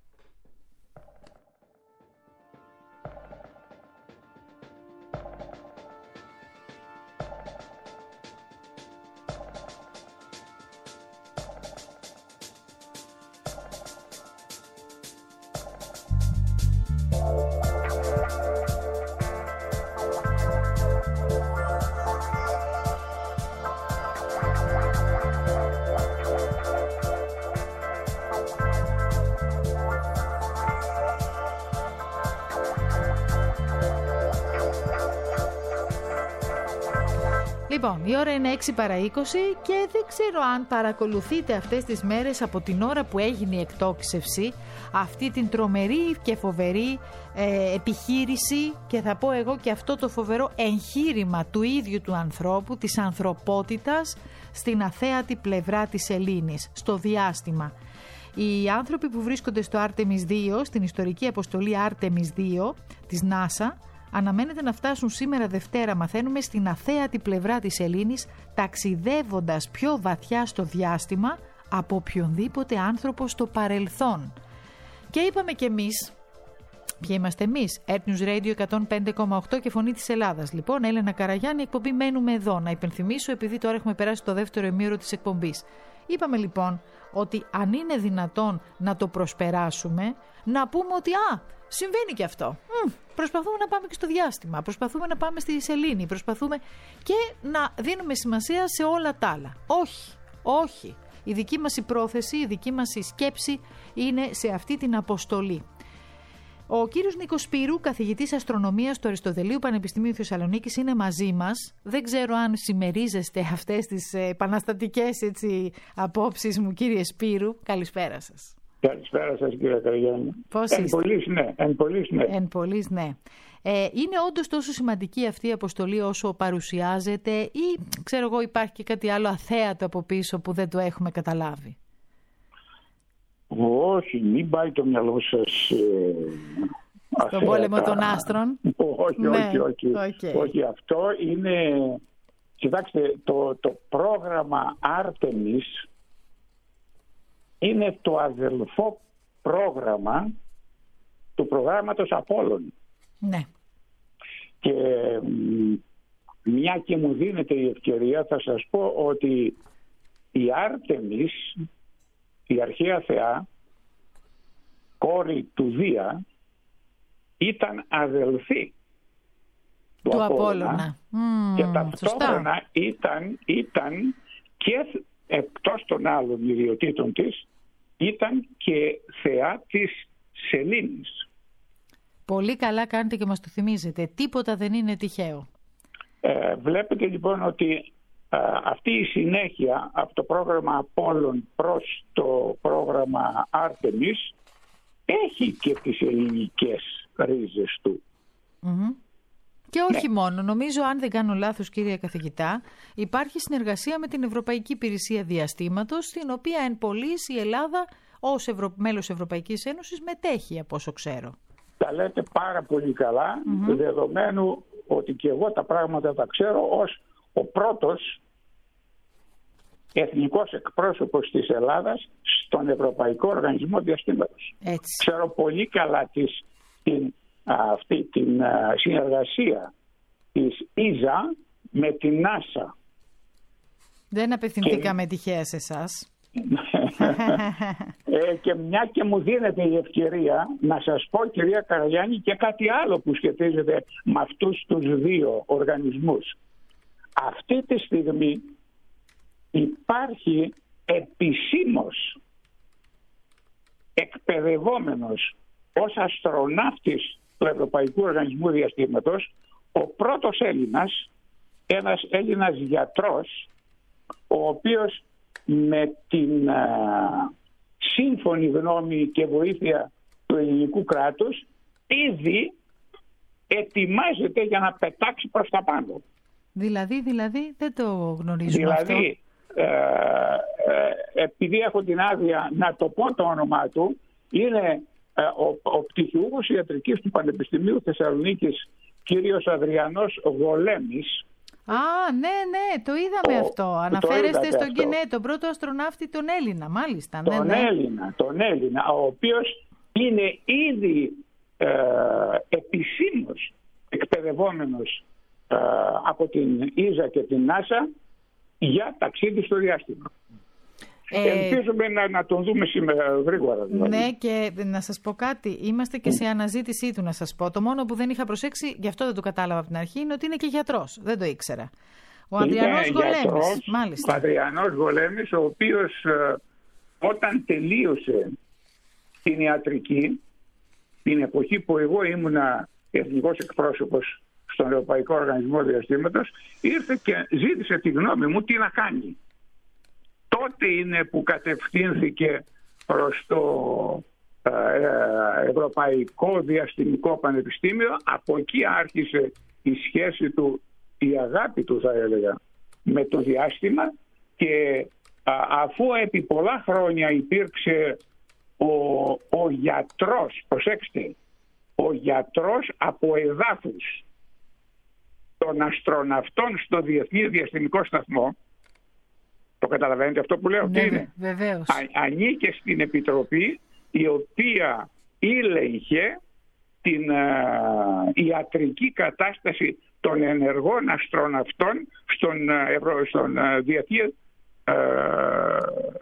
Λοιπόν, η ώρα είναι έξι παρά είκοσι και δεν ξέρω αν παρακολουθείτε αυτές τις μέρες από την ώρα που έγινε η εκτόξευση αυτή την τρομερή και φοβερή ε, επιχείρηση και θα πω εγώ και αυτό το φοβερό εγχείρημα του ίδιου του ανθρώπου, της ανθρωπότητας στην αθέατη πλευρά της Ελλήνης, στο διάστημα. Οι άνθρωποι που βρίσκονται στο Άρτεμις δύο, στην ιστορική αποστολή Άρτεμις δύο της NASA, αναμένεται να φτάσουν σήμερα Δευτέρα, μαθαίνουμε, στην αθέατη πλευρά της Ελλήνης, ταξιδεύοντας πιο βαθιά στο διάστημα από οποιονδήποτε άνθρωπο στο παρελθόν. Και είπαμε κι εμείς, ποιοι είμαστε εμείς, Earth News Radio εκατόν πέντε κόμμα οκτώ και Φωνή της Ελλάδας. Λοιπόν, Έλενα Καραγιάννη, εκπομπή μένουμε εδώ. Να υπενθυμίσω, επειδή τώρα έχουμε περάσει το δεύτερο ημίωρο της εκπομπής. Είπαμε λοιπόν ότι αν είναι δυνατόν να το προσπεράσουμε, να πούμε ότι α, συμβαίνει και αυτό. Μ, προσπαθούμε να πάμε και στο διάστημα, προσπαθούμε να πάμε στη σελήνη, προσπαθούμε και να δίνουμε σημασία σε όλα τα άλλα. Όχι, όχι. Η δική μας η πρόθεση, η δική μας η σκέψη είναι σε αυτή την αποστολή. Ο κύριος Νίκος Σπύρου, καθηγητής αστρονομίας του Αριστοτελείου Πανεπιστημίου Θεσσαλονίκης, είναι μαζί μας. Δεν ξέρω αν συμμερίζεστε αυτές τις επαναστατικές έτσι, απόψεις μου, κύριε Σπύρου. Καλησπέρα σας. Καλησπέρα σας, κύριε Καραγιάννη. Πώς εν είστε? Πολλής, ναι. Εν πολλής, ναι. Εν πολλής, ναι. Ε, είναι όντως τόσο σημαντική αυτή η αποστολή όσο παρουσιάζεται ή ξέρω εγώ υπάρχει και κάτι άλλο αθέατο από πίσω που δεν το έχουμε καταλάβει? Όχι, μην πάει το μυαλό σας ε, στον αθέατα. πόλεμο των άστρων. Όχι, ναι, όχι, όχι. okay. Όχι, αυτό είναι... Κοιτάξτε, το, το πρόγραμμα Άρτεμις είναι το αδελφό πρόγραμμα του προγράμματος Απόλλων. Ναι. Και μια και μου δίνεται η ευκαιρία θα σας πω ότι η Άρτεμις, η αρχαία θεά, κόρη του Δία, ήταν αδελφή του, του Απόλλωνα, Απόλλωνα. και Mm, ταυτόχρονα ήταν, ήταν και εκτός των άλλων ιδιωτήτων της ήταν και θεά της σελήνης. Πολύ καλά κάνετε και μας το θυμίζετε. Τίποτα δεν είναι τυχαίο. Ε, βλέπετε λοιπόν ότι α, αυτή η συνέχεια από το πρόγραμμα Απόλλων προς το πρόγραμμα Άρτεμις έχει και τις ελληνικές ρίζες του. Mm-hmm. Και όχι ναι. μόνο. Νομίζω, αν δεν κάνω λάθος, κύριε καθηγητά, υπάρχει συνεργασία με την Ευρωπαϊκή Υπηρεσία Διαστήματος, στην οποία εν πολλοίς η Ελλάδα ως Ευρω... μέλος Ευρωπαϊκής Ένωσης μετέχει, από όσο ξέρω. Τα λέτε πάρα πολύ καλά, mm-hmm. δεδομένου ότι και εγώ τα πράγματα τα ξέρω ως ο πρώτος εθνικός εκπρόσωπος της Ελλάδας στον Ευρωπαϊκό Οργανισμό Διαστήματος. Έτσι. Ξέρω πολύ καλά τις, την, αυτή την α, συνεργασία της ΙΖΑ με την NASA. Δεν απευθυνθήκαμε και... τυχαία σε εσάς. ε, και μια και μου δίνεται η ευκαιρία να σας πω, κυρία Καραγιάννη, και κάτι άλλο που σχετίζεται με αυτούς τους δύο οργανισμούς. Αυτή τη στιγμή υπάρχει επισήμως εκπαιδευόμενος ως αστροναύτης του Ευρωπαϊκού Οργανισμού Διαστήματος ο πρώτος Έλληνας, ένας Έλληνας γιατρός, ο οποίος με την α, σύμφωνη γνώμη και βοήθεια του ελληνικού κράτους ήδη ετοιμάζεται για να πετάξει προς τα πάνω. Δηλαδή, δηλαδή, δεν το γνωρίζουμε δηλαδή, αυτό. ε, ε, επειδή έχω την άδεια να το πω το όνομά του, είναι ε, ο, ο πτυχιούχος ιατρικής του Πανεπιστημίου Θεσσαλονίκης, κύριος Αδριανός Γολέμης. Α, ναι, ναι, το είδαμε ο, αυτό. Αναφέρεστε στον αυτό. Κινέ, τον πρώτο αστροναύτη, τον Έλληνα, μάλιστα. Τον ναι, ναι. Έλληνα, τον Έλληνα, ο οποίος είναι ήδη ε, επισήμως εκπαιδευόμενος ε, από την Ίζα και την Νάσα για ταξίδι στο διάστημα. Ε, Ελπίζουμε να, να τον δούμε σήμερα γρήγορα. Δηλαδή. Ναι, και να σας πω κάτι, είμαστε και σε αναζήτησή του, να σας πω. Το μόνο που δεν είχα προσέξει, γι' αυτό δεν το κατάλαβα από την αρχή, είναι ότι είναι και γιατρός. Δεν το ήξερα. Ο Αδριανός Γολέμης, μάλιστα. Ο Αδριανός Γολέμης, ο οποίος ε, όταν τελείωσε την ιατρική, την εποχή που εγώ ήμουνα εθνικός εκπρόσωπος στον Ευρωπαϊκό Οργανισμό Διαστήματος, ήρθε και ζήτησε τη γνώμη μου τι να κάνει. Τότε είναι που κατευθύνθηκε προς το Ευρωπαϊκό Διαστημικό Πανεπιστήμιο. Από εκεί άρχισε η σχέση του, η αγάπη του θα έλεγα, με το διάστημα, και αφού επί πολλά χρόνια υπήρξε ο, ο γιατρός, προσέξτε, ο γιατρός από εδάφους των αστροναυτών στο Διεθνή Διαστημικό Σταθμό. Το καταλαβαίνετε αυτό που λέω? Ναι, τι είναι? Βεβαίως. Α, ανήκε στην Επιτροπή η οποία ήλεγχε την uh, ιατρική κατάσταση των ενεργών αστροναυτών στον, Ευρω... στον uh, Διεθνή uh,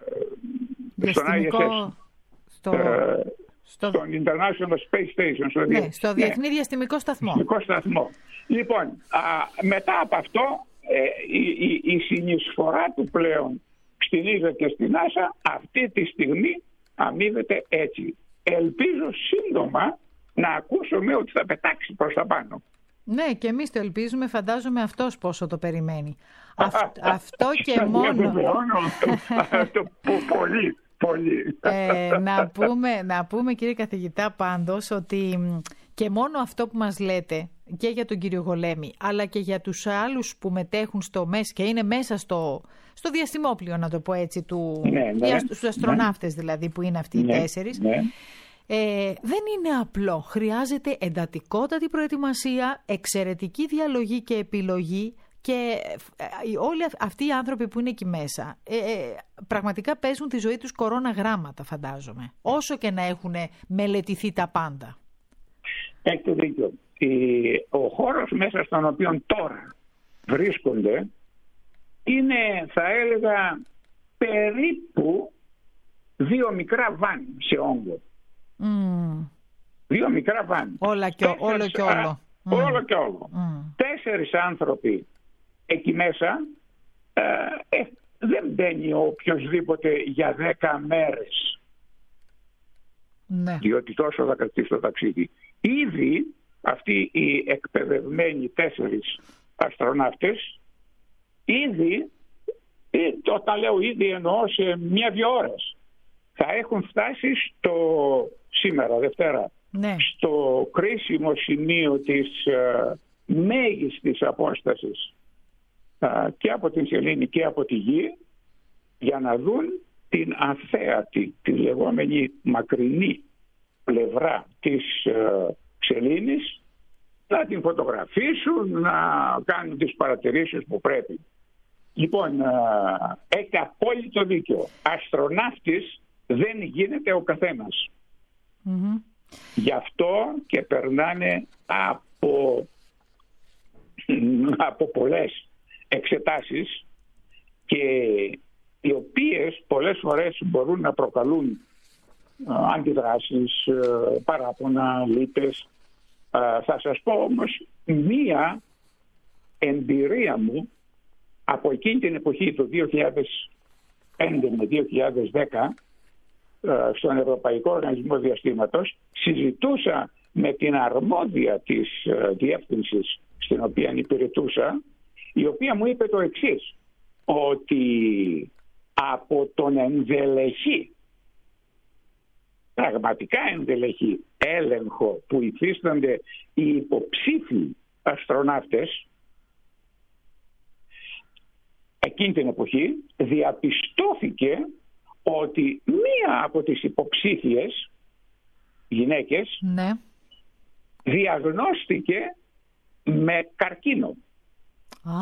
στον άι ες ες, στο... uh, στο... στον International Space Station, στο, ναι, Διε... στο Διεθνή ναι. Διαστημικό Σταθμό. Σταθμό. Λοιπόν, α, μετά από αυτό ε, η, η, η συνεισφορά του πλέον στην Ίζα και στην Άσα αυτή τη στιγμή αμείβεται έτσι. Ελπίζω σύντομα να ακούσουμε ότι θα πετάξει προς τα πάνω. Ναι, και εμείς το ελπίζουμε, φαντάζομαι αυτός πόσο το περιμένει. Αυτ, αυτό και μόνο. Αυτό πολύ, πολύ. Ε, να, πούμε, να πούμε κύριε καθηγητά πάντως ότι και μόνο αυτό που μας λέτε και για τον κύριο Γολέμη αλλά και για τους άλλους που μετέχουν στο ΜΕΣ και είναι μέσα στο, στο διαστημόπλιο, να το πω έτσι, του, ναι, ναι, στους αστροναύτες ναι. δηλαδή που είναι αυτοί οι ναι, τέσσερις. Ναι. Ε, δεν είναι απλό. Χρειάζεται εντατικότατη προετοιμασία, εξαιρετική διαλογή και επιλογή και ε, όλοι αυτοί οι άνθρωποι που είναι εκεί μέσα ε, ε, πραγματικά παίζουν τη ζωή τους κορώνα γράμματα, φαντάζομαι, όσο και να έχουν μελετηθεί τα πάντα. Έχετε δίκιο. Ο χώρος μέσα στον οποίο τώρα βρίσκονται είναι, θα έλεγα, περίπου δύο μικρά βαν σε όγκο. Mm. Δύο μικρά βαν. Όλα και, Τέσσερις, όλο και όλο. Α, mm. Όλο και όλο. Mm. Τέσσερις άνθρωποι εκεί μέσα ε, ε, δεν μπαίνει οποιοσδήποτε για δέκα μέρες. Ναι. Διότι τόσο θα κρατήσει το ταξίδι. Ήδη αυτοί οι εκπαιδευμένοι τέσσερις αστροναύτες ήδη, όταν λέω ήδη εννοώ σε μία-δυο ώρες, θα έχουν φτάσει στο σήμερα, Δευτέρα, ναι. στο κρίσιμο σημείο της uh, μέγιστης απόστασης uh, και από την σελήνη και από τη γη, για να δουν την αθέατη, τη λεγόμενη μακρινή πλευρά της uh, σελήνης, να την φωτογραφίσουν, να κάνουν τις παρατηρήσεις που πρέπει. Λοιπόν, uh, έχει απόλυτο δίκιο. Αστροναύτης δεν γίνεται ο καθένας. Mm-hmm. Γι' αυτό και περνάνε από, από πολλές εξετάσεις, και οι οποίες πολλές φορές μπορούν να προκαλούν uh, αντιδράσεις, uh, παράπονα, λύπες. Uh, θα σας πω όμως μία εμπειρία μου από εκείνη την εποχή, το δύο χιλιάδες πέντε με δύο χιλιάδες δέκα, στον Ευρωπαϊκό Οργανισμό Διαστήματος. Συζητούσα με την αρμόδια της διεύθυνσης στην οποία υπηρετούσα, η οποία μου είπε το εξής, ότι από τον ενδελεχή, πραγματικά ενδελεχή έλεγχο που υφίστανται οι υποψήφοι αστροναύτες, εκείνη την εποχή διαπιστώθηκε ότι μία από τις υποψήφιες γυναίκες ναι. διαγνώστηκε με καρκίνο. Α.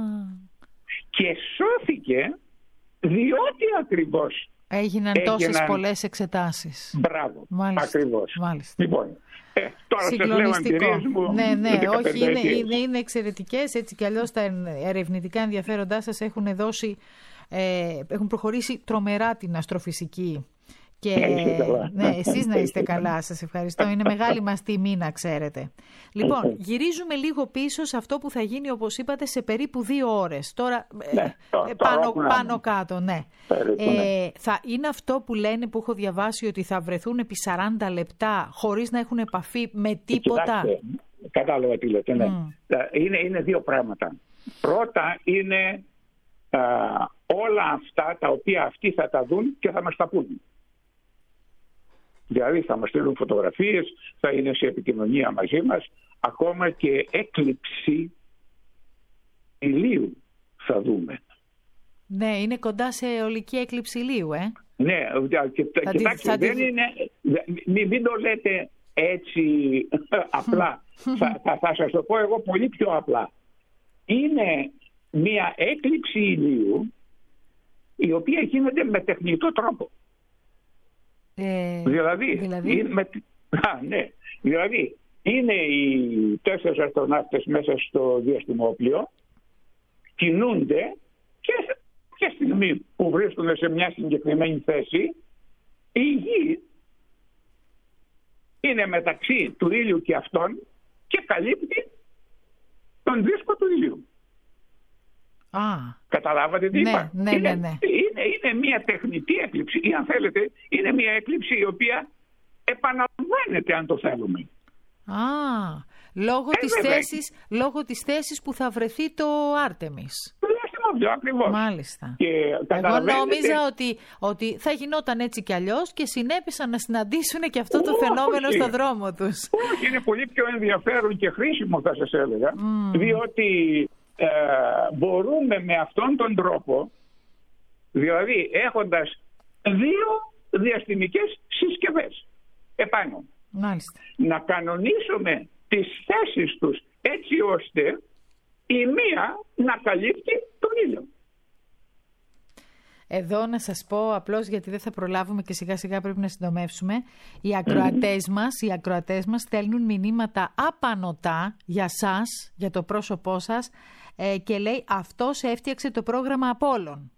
Και σώθηκε διότι ακριβώς έγιναν, έγιναν τόσες πολλές εξετάσεις. Μπράβο, μάλιστα, ακριβώς. Μάλιστα. Λοιπόν, ε, τώρα σας λέω εμπειρίες μου. Ναι, ναι, όχι, είναι, είναι, είναι εξαιρετικές. Έτσι κι αλλιώς τα ερευνητικά ενδιαφέροντά σας έχουν δώσει, ε, έχουν προχωρήσει τρομερά την αστροφυσική. Και ναι, εσείς να είστε καλά, σας ευχαριστώ. Είναι μεγάλη μας τιμή να ξέρετε. Λοιπόν, γυρίζουμε λίγο πίσω σε αυτό που θα γίνει, όπως είπατε, σε περίπου δύο ώρες. Τώρα, ναι, ε, πάνω, πάνω κάτω, ναι. Περίπου, ε, ναι. Θα είναι αυτό που λένε, που έχω διαβάσει, ότι θα βρεθούν επί σαράντα λεπτά χωρίς να έχουν επαφή με τίποτα. Κοιτάξτε, κατάλαβα τι λέτε, ναι. Mm. Είναι, είναι δύο πράγματα. Πρώτα είναι α, όλα αυτά τα οποία αυτοί θα τα δουν και θα μας τα πούν. Δηλαδή θα μας στείλουν φωτογραφίες, θα είναι σε επικοινωνία μαζί μας, ακόμα και έκλειψη ηλίου θα δούμε. Ναι, είναι κοντά σε ολική έκλειψη ηλίου, ε. Ναι, και, θα κοιτάξτε, τη, δεν τη... είναι, μην, μην το λέτε έτσι απλά. θα, θα, θα σας το πω εγώ πολύ πιο απλά. Είναι μια έκλειψη ηλίου η οποία γίνεται με τεχνητό τρόπο. Ε, δηλαδή, δηλαδή... Είναι, με, α, ναι, δηλαδή είναι οι τέσσερις αστροναύτες μέσα στο διαστημόπλιο, κινούνται και ποια στιγμή που βρίσκονται σε μια συγκεκριμένη θέση, η γη είναι μεταξύ του ήλιου και αυτών και καλύπτει τον δίσκο του ήλιου. Α. Καταλάβατε τι ναι, είπα? Ναι, είναι, ναι, ναι. Είναι, είναι μια τεχνητή έκλειψη ή αν θέλετε είναι μια έκλειψη η οποία επαναλαμβάνεται αν το θέλουμε. Α, λόγω, ε, της θέσης, λόγω της θέσης που θα βρεθεί το Άρτεμις. Το διαστημόπλιο ακριβώς. Μάλιστα. Και εγώ νόμιζα ότι, ότι θα γινόταν έτσι κι αλλιώς και συνέπησαν να συναντήσουν και αυτό το όχι, φαινόμενο στο δρόμο τους. Όχι, είναι πολύ πιο ενδιαφέρον και χρήσιμο θα σας έλεγα, mm. διότι ε, μπορούμε με αυτόν τον τρόπο, δηλαδή έχοντας δύο διαστημικές συσκευές επάνω, μάλιστα, να κανονίσουμε τις θέσεις τους έτσι ώστε η μία να καλύπτει τον ήλιο. Εδώ να σας πω απλώς, γιατί δεν θα προλάβουμε και σιγά σιγά πρέπει να συντομεύσουμε, οι ακροατές mm. μας, οι ακροατές μας στέλνουν μηνύματα απανωτά για σας, για το πρόσωπό σας, ε, και λέει αυτός έφτιαξε το πρόγραμμα Απόλλων.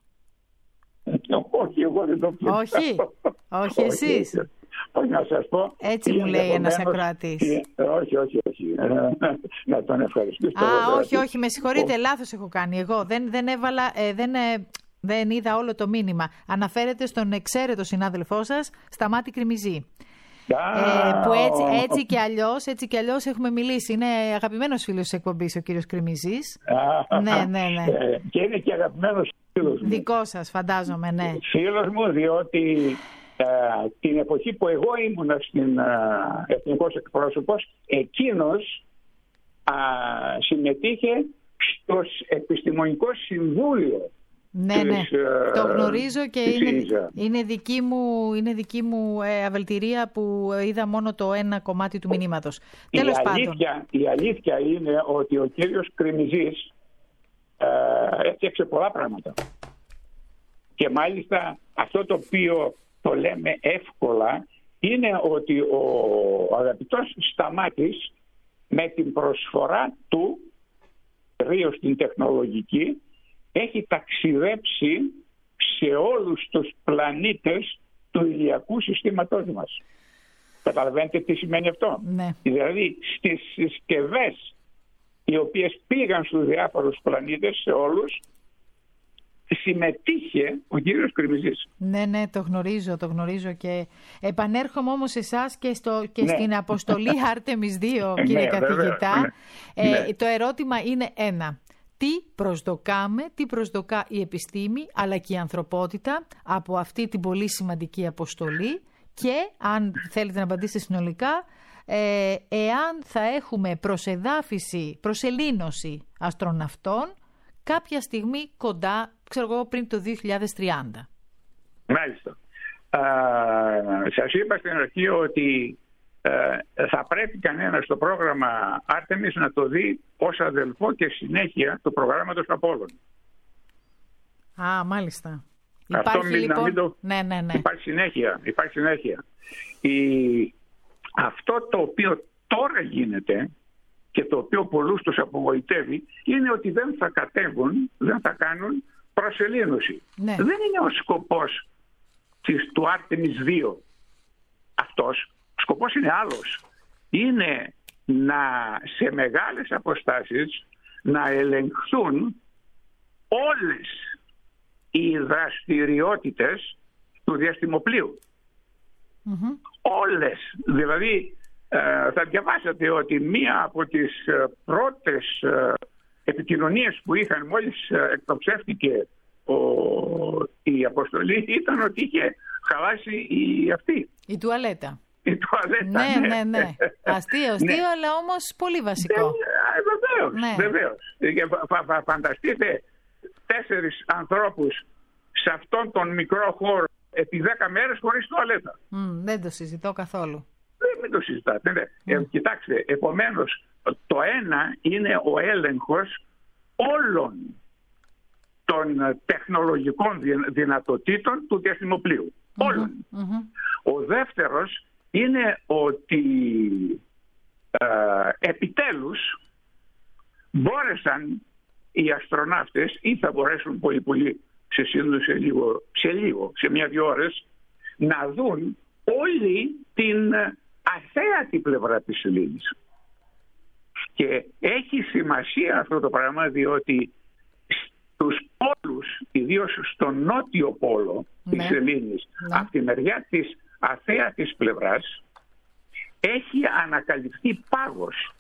Όχι, εγώ δεν το πιέσα. Όχι, όχι εσείς. Όχι, να σας πω. Έτσι μου λέει ένας ακροατής. Όχι, όχι, όχι. Να τον ευχαριστήσω. Α, όχι, όχι, με συγχωρείτε, λάθος έχω κάνει εγώ. Δεν, δεν έβαλα, ε, δεν, ε, δεν είδα όλο το μήνυμα. Αναφέρεται στον εξαίρετο συνάδελφό σας, Σταμάτη Κρημιζή. Ε, που έτσι, έτσι και αλλιώς, έτσι και αλλιώς έχουμε μιλήσει. Είναι αγαπημένος φίλος της εκπομπής ο κύριος Κρημιζής. Ναι, ναι, ναι. Και είναι και αγαπημένος φίλος μου. Δικό σας, φαντάζομαι, ναι. Φίλος μου, διότι ε, την εποχή που εγώ ήμουν στην ε, εθνικός εκπρόσωπος, εκείνος ε, συμμετείχε στο επιστημονικό συμβούλιο. Ναι, της, ναι, ε, το γνωρίζω και είναι, είναι δική μου, είναι δική μου ε, αβελτηρία που είδα μόνο το ένα κομμάτι του μηνύματος. Η Τέλος αλήθεια, πάντων. Η αλήθεια είναι ότι ο κύριος Κρημιζής ε, έφτιαξε πολλά πράγματα. Και μάλιστα αυτό το οποίο το λέμε εύκολα είναι ότι ο αγαπητός Σταμάτης με την προσφορά του ρίως στην τεχνολογική έχει ταξιδέψει σε όλους τους πλανήτες του ηλιακού συστήματός μας. Καταλαβαίνετε τι σημαίνει αυτό? Ναι. Δηλαδή στις συσκευές οι οποίες πήγαν στους διάφορους πλανήτες, σε όλους, συμμετείχε ο κύριος Κρημιζής. Ναι, ναι, το γνωρίζω, το γνωρίζω και επανέρχομαι όμως σε εσάς και, στο, και ναι. στην αποστολή Άρτεμις δύο, κύριε ναι, καθηγητά. Ναι. Ε, ναι. Το ερώτημα είναι ένα. Τι προσδοκάμε, τι προσδοκά η επιστήμη αλλά και η ανθρωπότητα από αυτή την πολύ σημαντική αποστολή και αν θέλετε να απαντήσετε συνολικά, ε, εάν θα έχουμε προσεδάφιση, προσελήνωση αστροναυτών κάποια στιγμή κοντά, ξέρω εγώ, πριν το δύο χιλιάδες τριάντα. Μάλιστα. Uh, σας είπα στην αρχή ότι uh, θα πρέπει κανένα στο πρόγραμμα Άρτεμις να το δει ως αδελφό και συνέχεια του προγράμματος Απόλλων. Α, μάλιστα. Αυτό υπάρχει μην, λοιπόν... μην το... ναι, ναι, ναι. Υπάρχει συνέχεια. Υπάρχει συνέχεια. Η... Αυτό το οποίο τώρα γίνεται και το οποίο πολλούς τους απογοητεύει είναι ότι δεν θα κατέβουν, δεν θα κάνουν προσελήνωση. Ναι. Δεν είναι ο σκοπός της, του Άρτεμις δύο αυτός. Ο σκοπός είναι άλλος. Είναι να σε μεγάλες αποστάσεις να ελεγχθούν όλες οι δραστηριότητες του διαστημοπλοίου. Mm-hmm. Όλες. Δηλαδή ε, θα διαβάσατε ότι μία από τις ε, πρώτες ε, επικοινωνίες που είχαν μόλις ε, εκτοξεύτηκε ο, η αποστολή ήταν ότι είχε χαλάσει η, αυτή. Η τουαλέτα. Η τουαλέτα, ναι, ναι, ναι, ναι. Αστείο, αστείο, ναι. Αλλά όμως πολύ βασικό. Βεβαίως, ναι. βεβαίως. Φα, φα, φανταστείτε τέσσερις ανθρώπους σε αυτόν τον μικρό χώρο επί δέκα μέρες χωρίς τουαλέτα. Mm, δεν το συζητώ καθόλου. Δεν μην το συζητάτε. Ναι. Mm. Ε, κοιτάξτε, επομένως το ένα είναι ο έλεγχος όλων των τεχνολογικών δυνατοτήτων του διαστημοπλοίου. Mm-hmm. Όλων. Mm-hmm. Ο δεύτερος είναι ότι ε, επιτέλους μπόρεσαν οι αστροναύτες ή θα μπορέσουν πολύ πολύ σε σύνδεση σε λίγο, σε λίγο, σε μια-δυο ώρες, να δουν όλη την αθέατη πλευρά της σελήνης. Και έχει σημασία αυτό το πράγμα διότι στους πόλους, ιδίως στον νότιο πόλο ναι. της σελήνης, ναι. από τη μεριά της αθέατης πλευράς, έχει ανακαλυφθεί πάγος.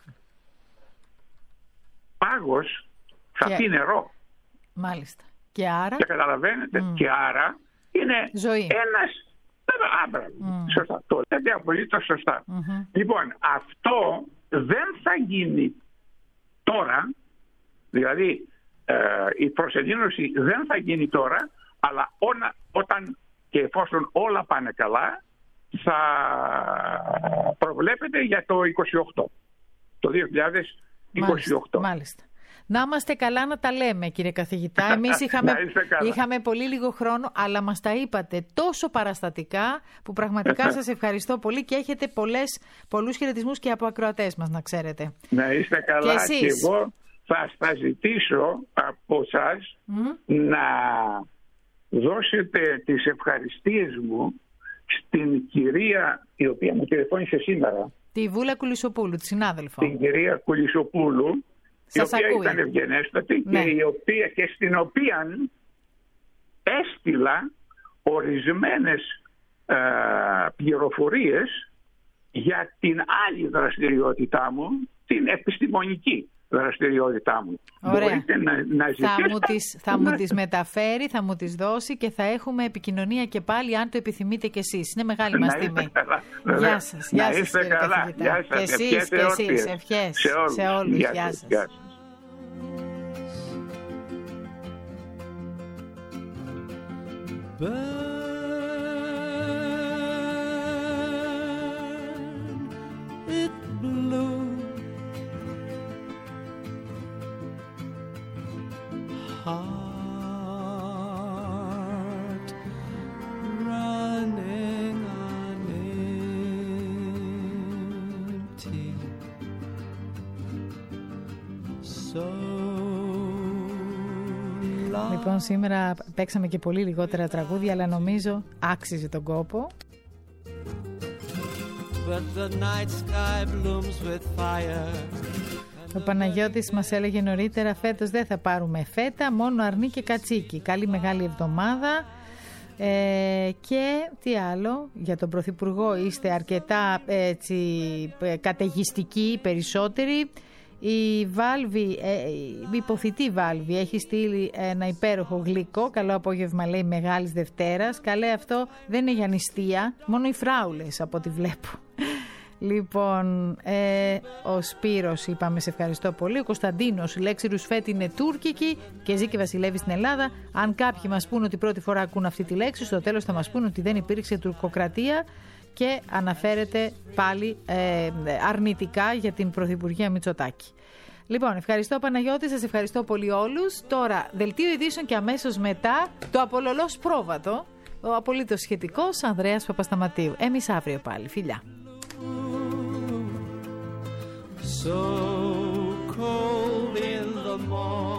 Πάγος θα και... πει νερό. Μάλιστα. Και άρα... Και καταλαβαίνετε, mm. και άρα είναι ζωή. Ένας... Άμπρα, mm. σωστά. Το λέτε απολύτως σωστά. Mm-hmm. Λοιπόν, αυτό δεν θα γίνει τώρα, δηλαδή ε, η προσελήνωση δεν θα γίνει τώρα, αλλά όνα, όταν και εφόσον όλα πάνε καλά, θα προβλέπεται για το είκοσι οκτώ. Το δύο χιλιάδες είκοσι οκτώ. Μάλιστα. Μάλιστα. Να είμαστε καλά να τα λέμε, κύριε καθηγητά. Εμείς είχαμε, είχαμε πολύ λίγο χρόνο, αλλά μας τα είπατε τόσο παραστατικά που πραγματικά σας ευχαριστώ πολύ και έχετε πολλές, πολλούς χαιρετισμούς και από ακροατές μας, να ξέρετε. Να είστε καλά και, και εγώ θα σας ζητήσω από εσάς mm? να δώσετε τις ευχαριστίες μου στην κυρία η οποία μου τηλεφώνησε σήμερα. Τη Βούλα Κουλισσοπούλου, τη συνάδελφο. Την κυρία Κουλισσοπούλου. Σας η οποία ακούει. Ήταν ευγενέστατη ναι. και, η οποία, και στην οποία έστειλα ορισμένες ε, πληροφορίες για την άλλη δραστηριότητά μου, την επιστημονική δραστηριότητά μου. Ωραία. Μπορείτε να, να ζητήσετε. Θα μου τις, θα μου τις μεταφέρει, θα μου τις δώσει και θα έχουμε επικοινωνία και πάλι αν το επιθυμείτε κι εσείς. Είναι μεγάλη μας τιμή. Γεια σας. Γεια σας, κύριε καθηγητά. Γεια σας. Και εσείς, και εσείς. Ευχές σε όλους. Σε όλους. Γεια Γεια σας. σας. Γεια σας. It blew. Heart running on empty. So long. Λοιπόν, σήμερα παίξαμε και πολύ λιγότερα τραγούδια, αλλά νομίζω άξιζε τον κόπο. But the night sky blooms with fire. Ο Παναγιώτης μας έλεγε νωρίτερα, φέτος δεν θα πάρουμε φέτα, μόνο αρνί και κατσίκι. Καλή μεγάλη εβδομάδα. Ε, και τι άλλο, για τον Πρωθυπουργό είστε αρκετά έτσι, καταιγιστικοί περισσότεροι. Η Βάλβη, ε, η υποθητή Βάλβη έχει στείλει ένα υπέροχο γλυκό. Καλό απόγευμα, λέει, Μεγάλης Δευτέρας. Καλέ, αυτό δεν είναι για νηστεία, μόνο οι φράουλες από ό,τι βλέπω. Λοιπόν, ε, ο Σπύρος είπαμε σε ευχαριστώ πολύ. Ο Κωνσταντίνος, η λέξη ρουσφέτ είναι τουρκική και ζει και βασιλεύει στην Ελλάδα. Αν κάποιοι μας πούν ότι πρώτη φορά ακούν αυτή τη λέξη, στο τέλος θα μας πούν ότι δεν υπήρξε τουρκοκρατία και αναφέρεται πάλι ε, αρνητικά για την Πρωθυπουργία Μητσοτάκη. Λοιπόν, ευχαριστώ Παναγιώτη, σας ευχαριστώ πολύ όλους. Τώρα, δελτίο ειδήσεων και αμέσως μετά το απολωλός πρόβατο, ο απολύτως σχετικός Ανδρέας Παπασταματίου. Εμείς αύριο πάλι. Φιλιά. So cold in the morning.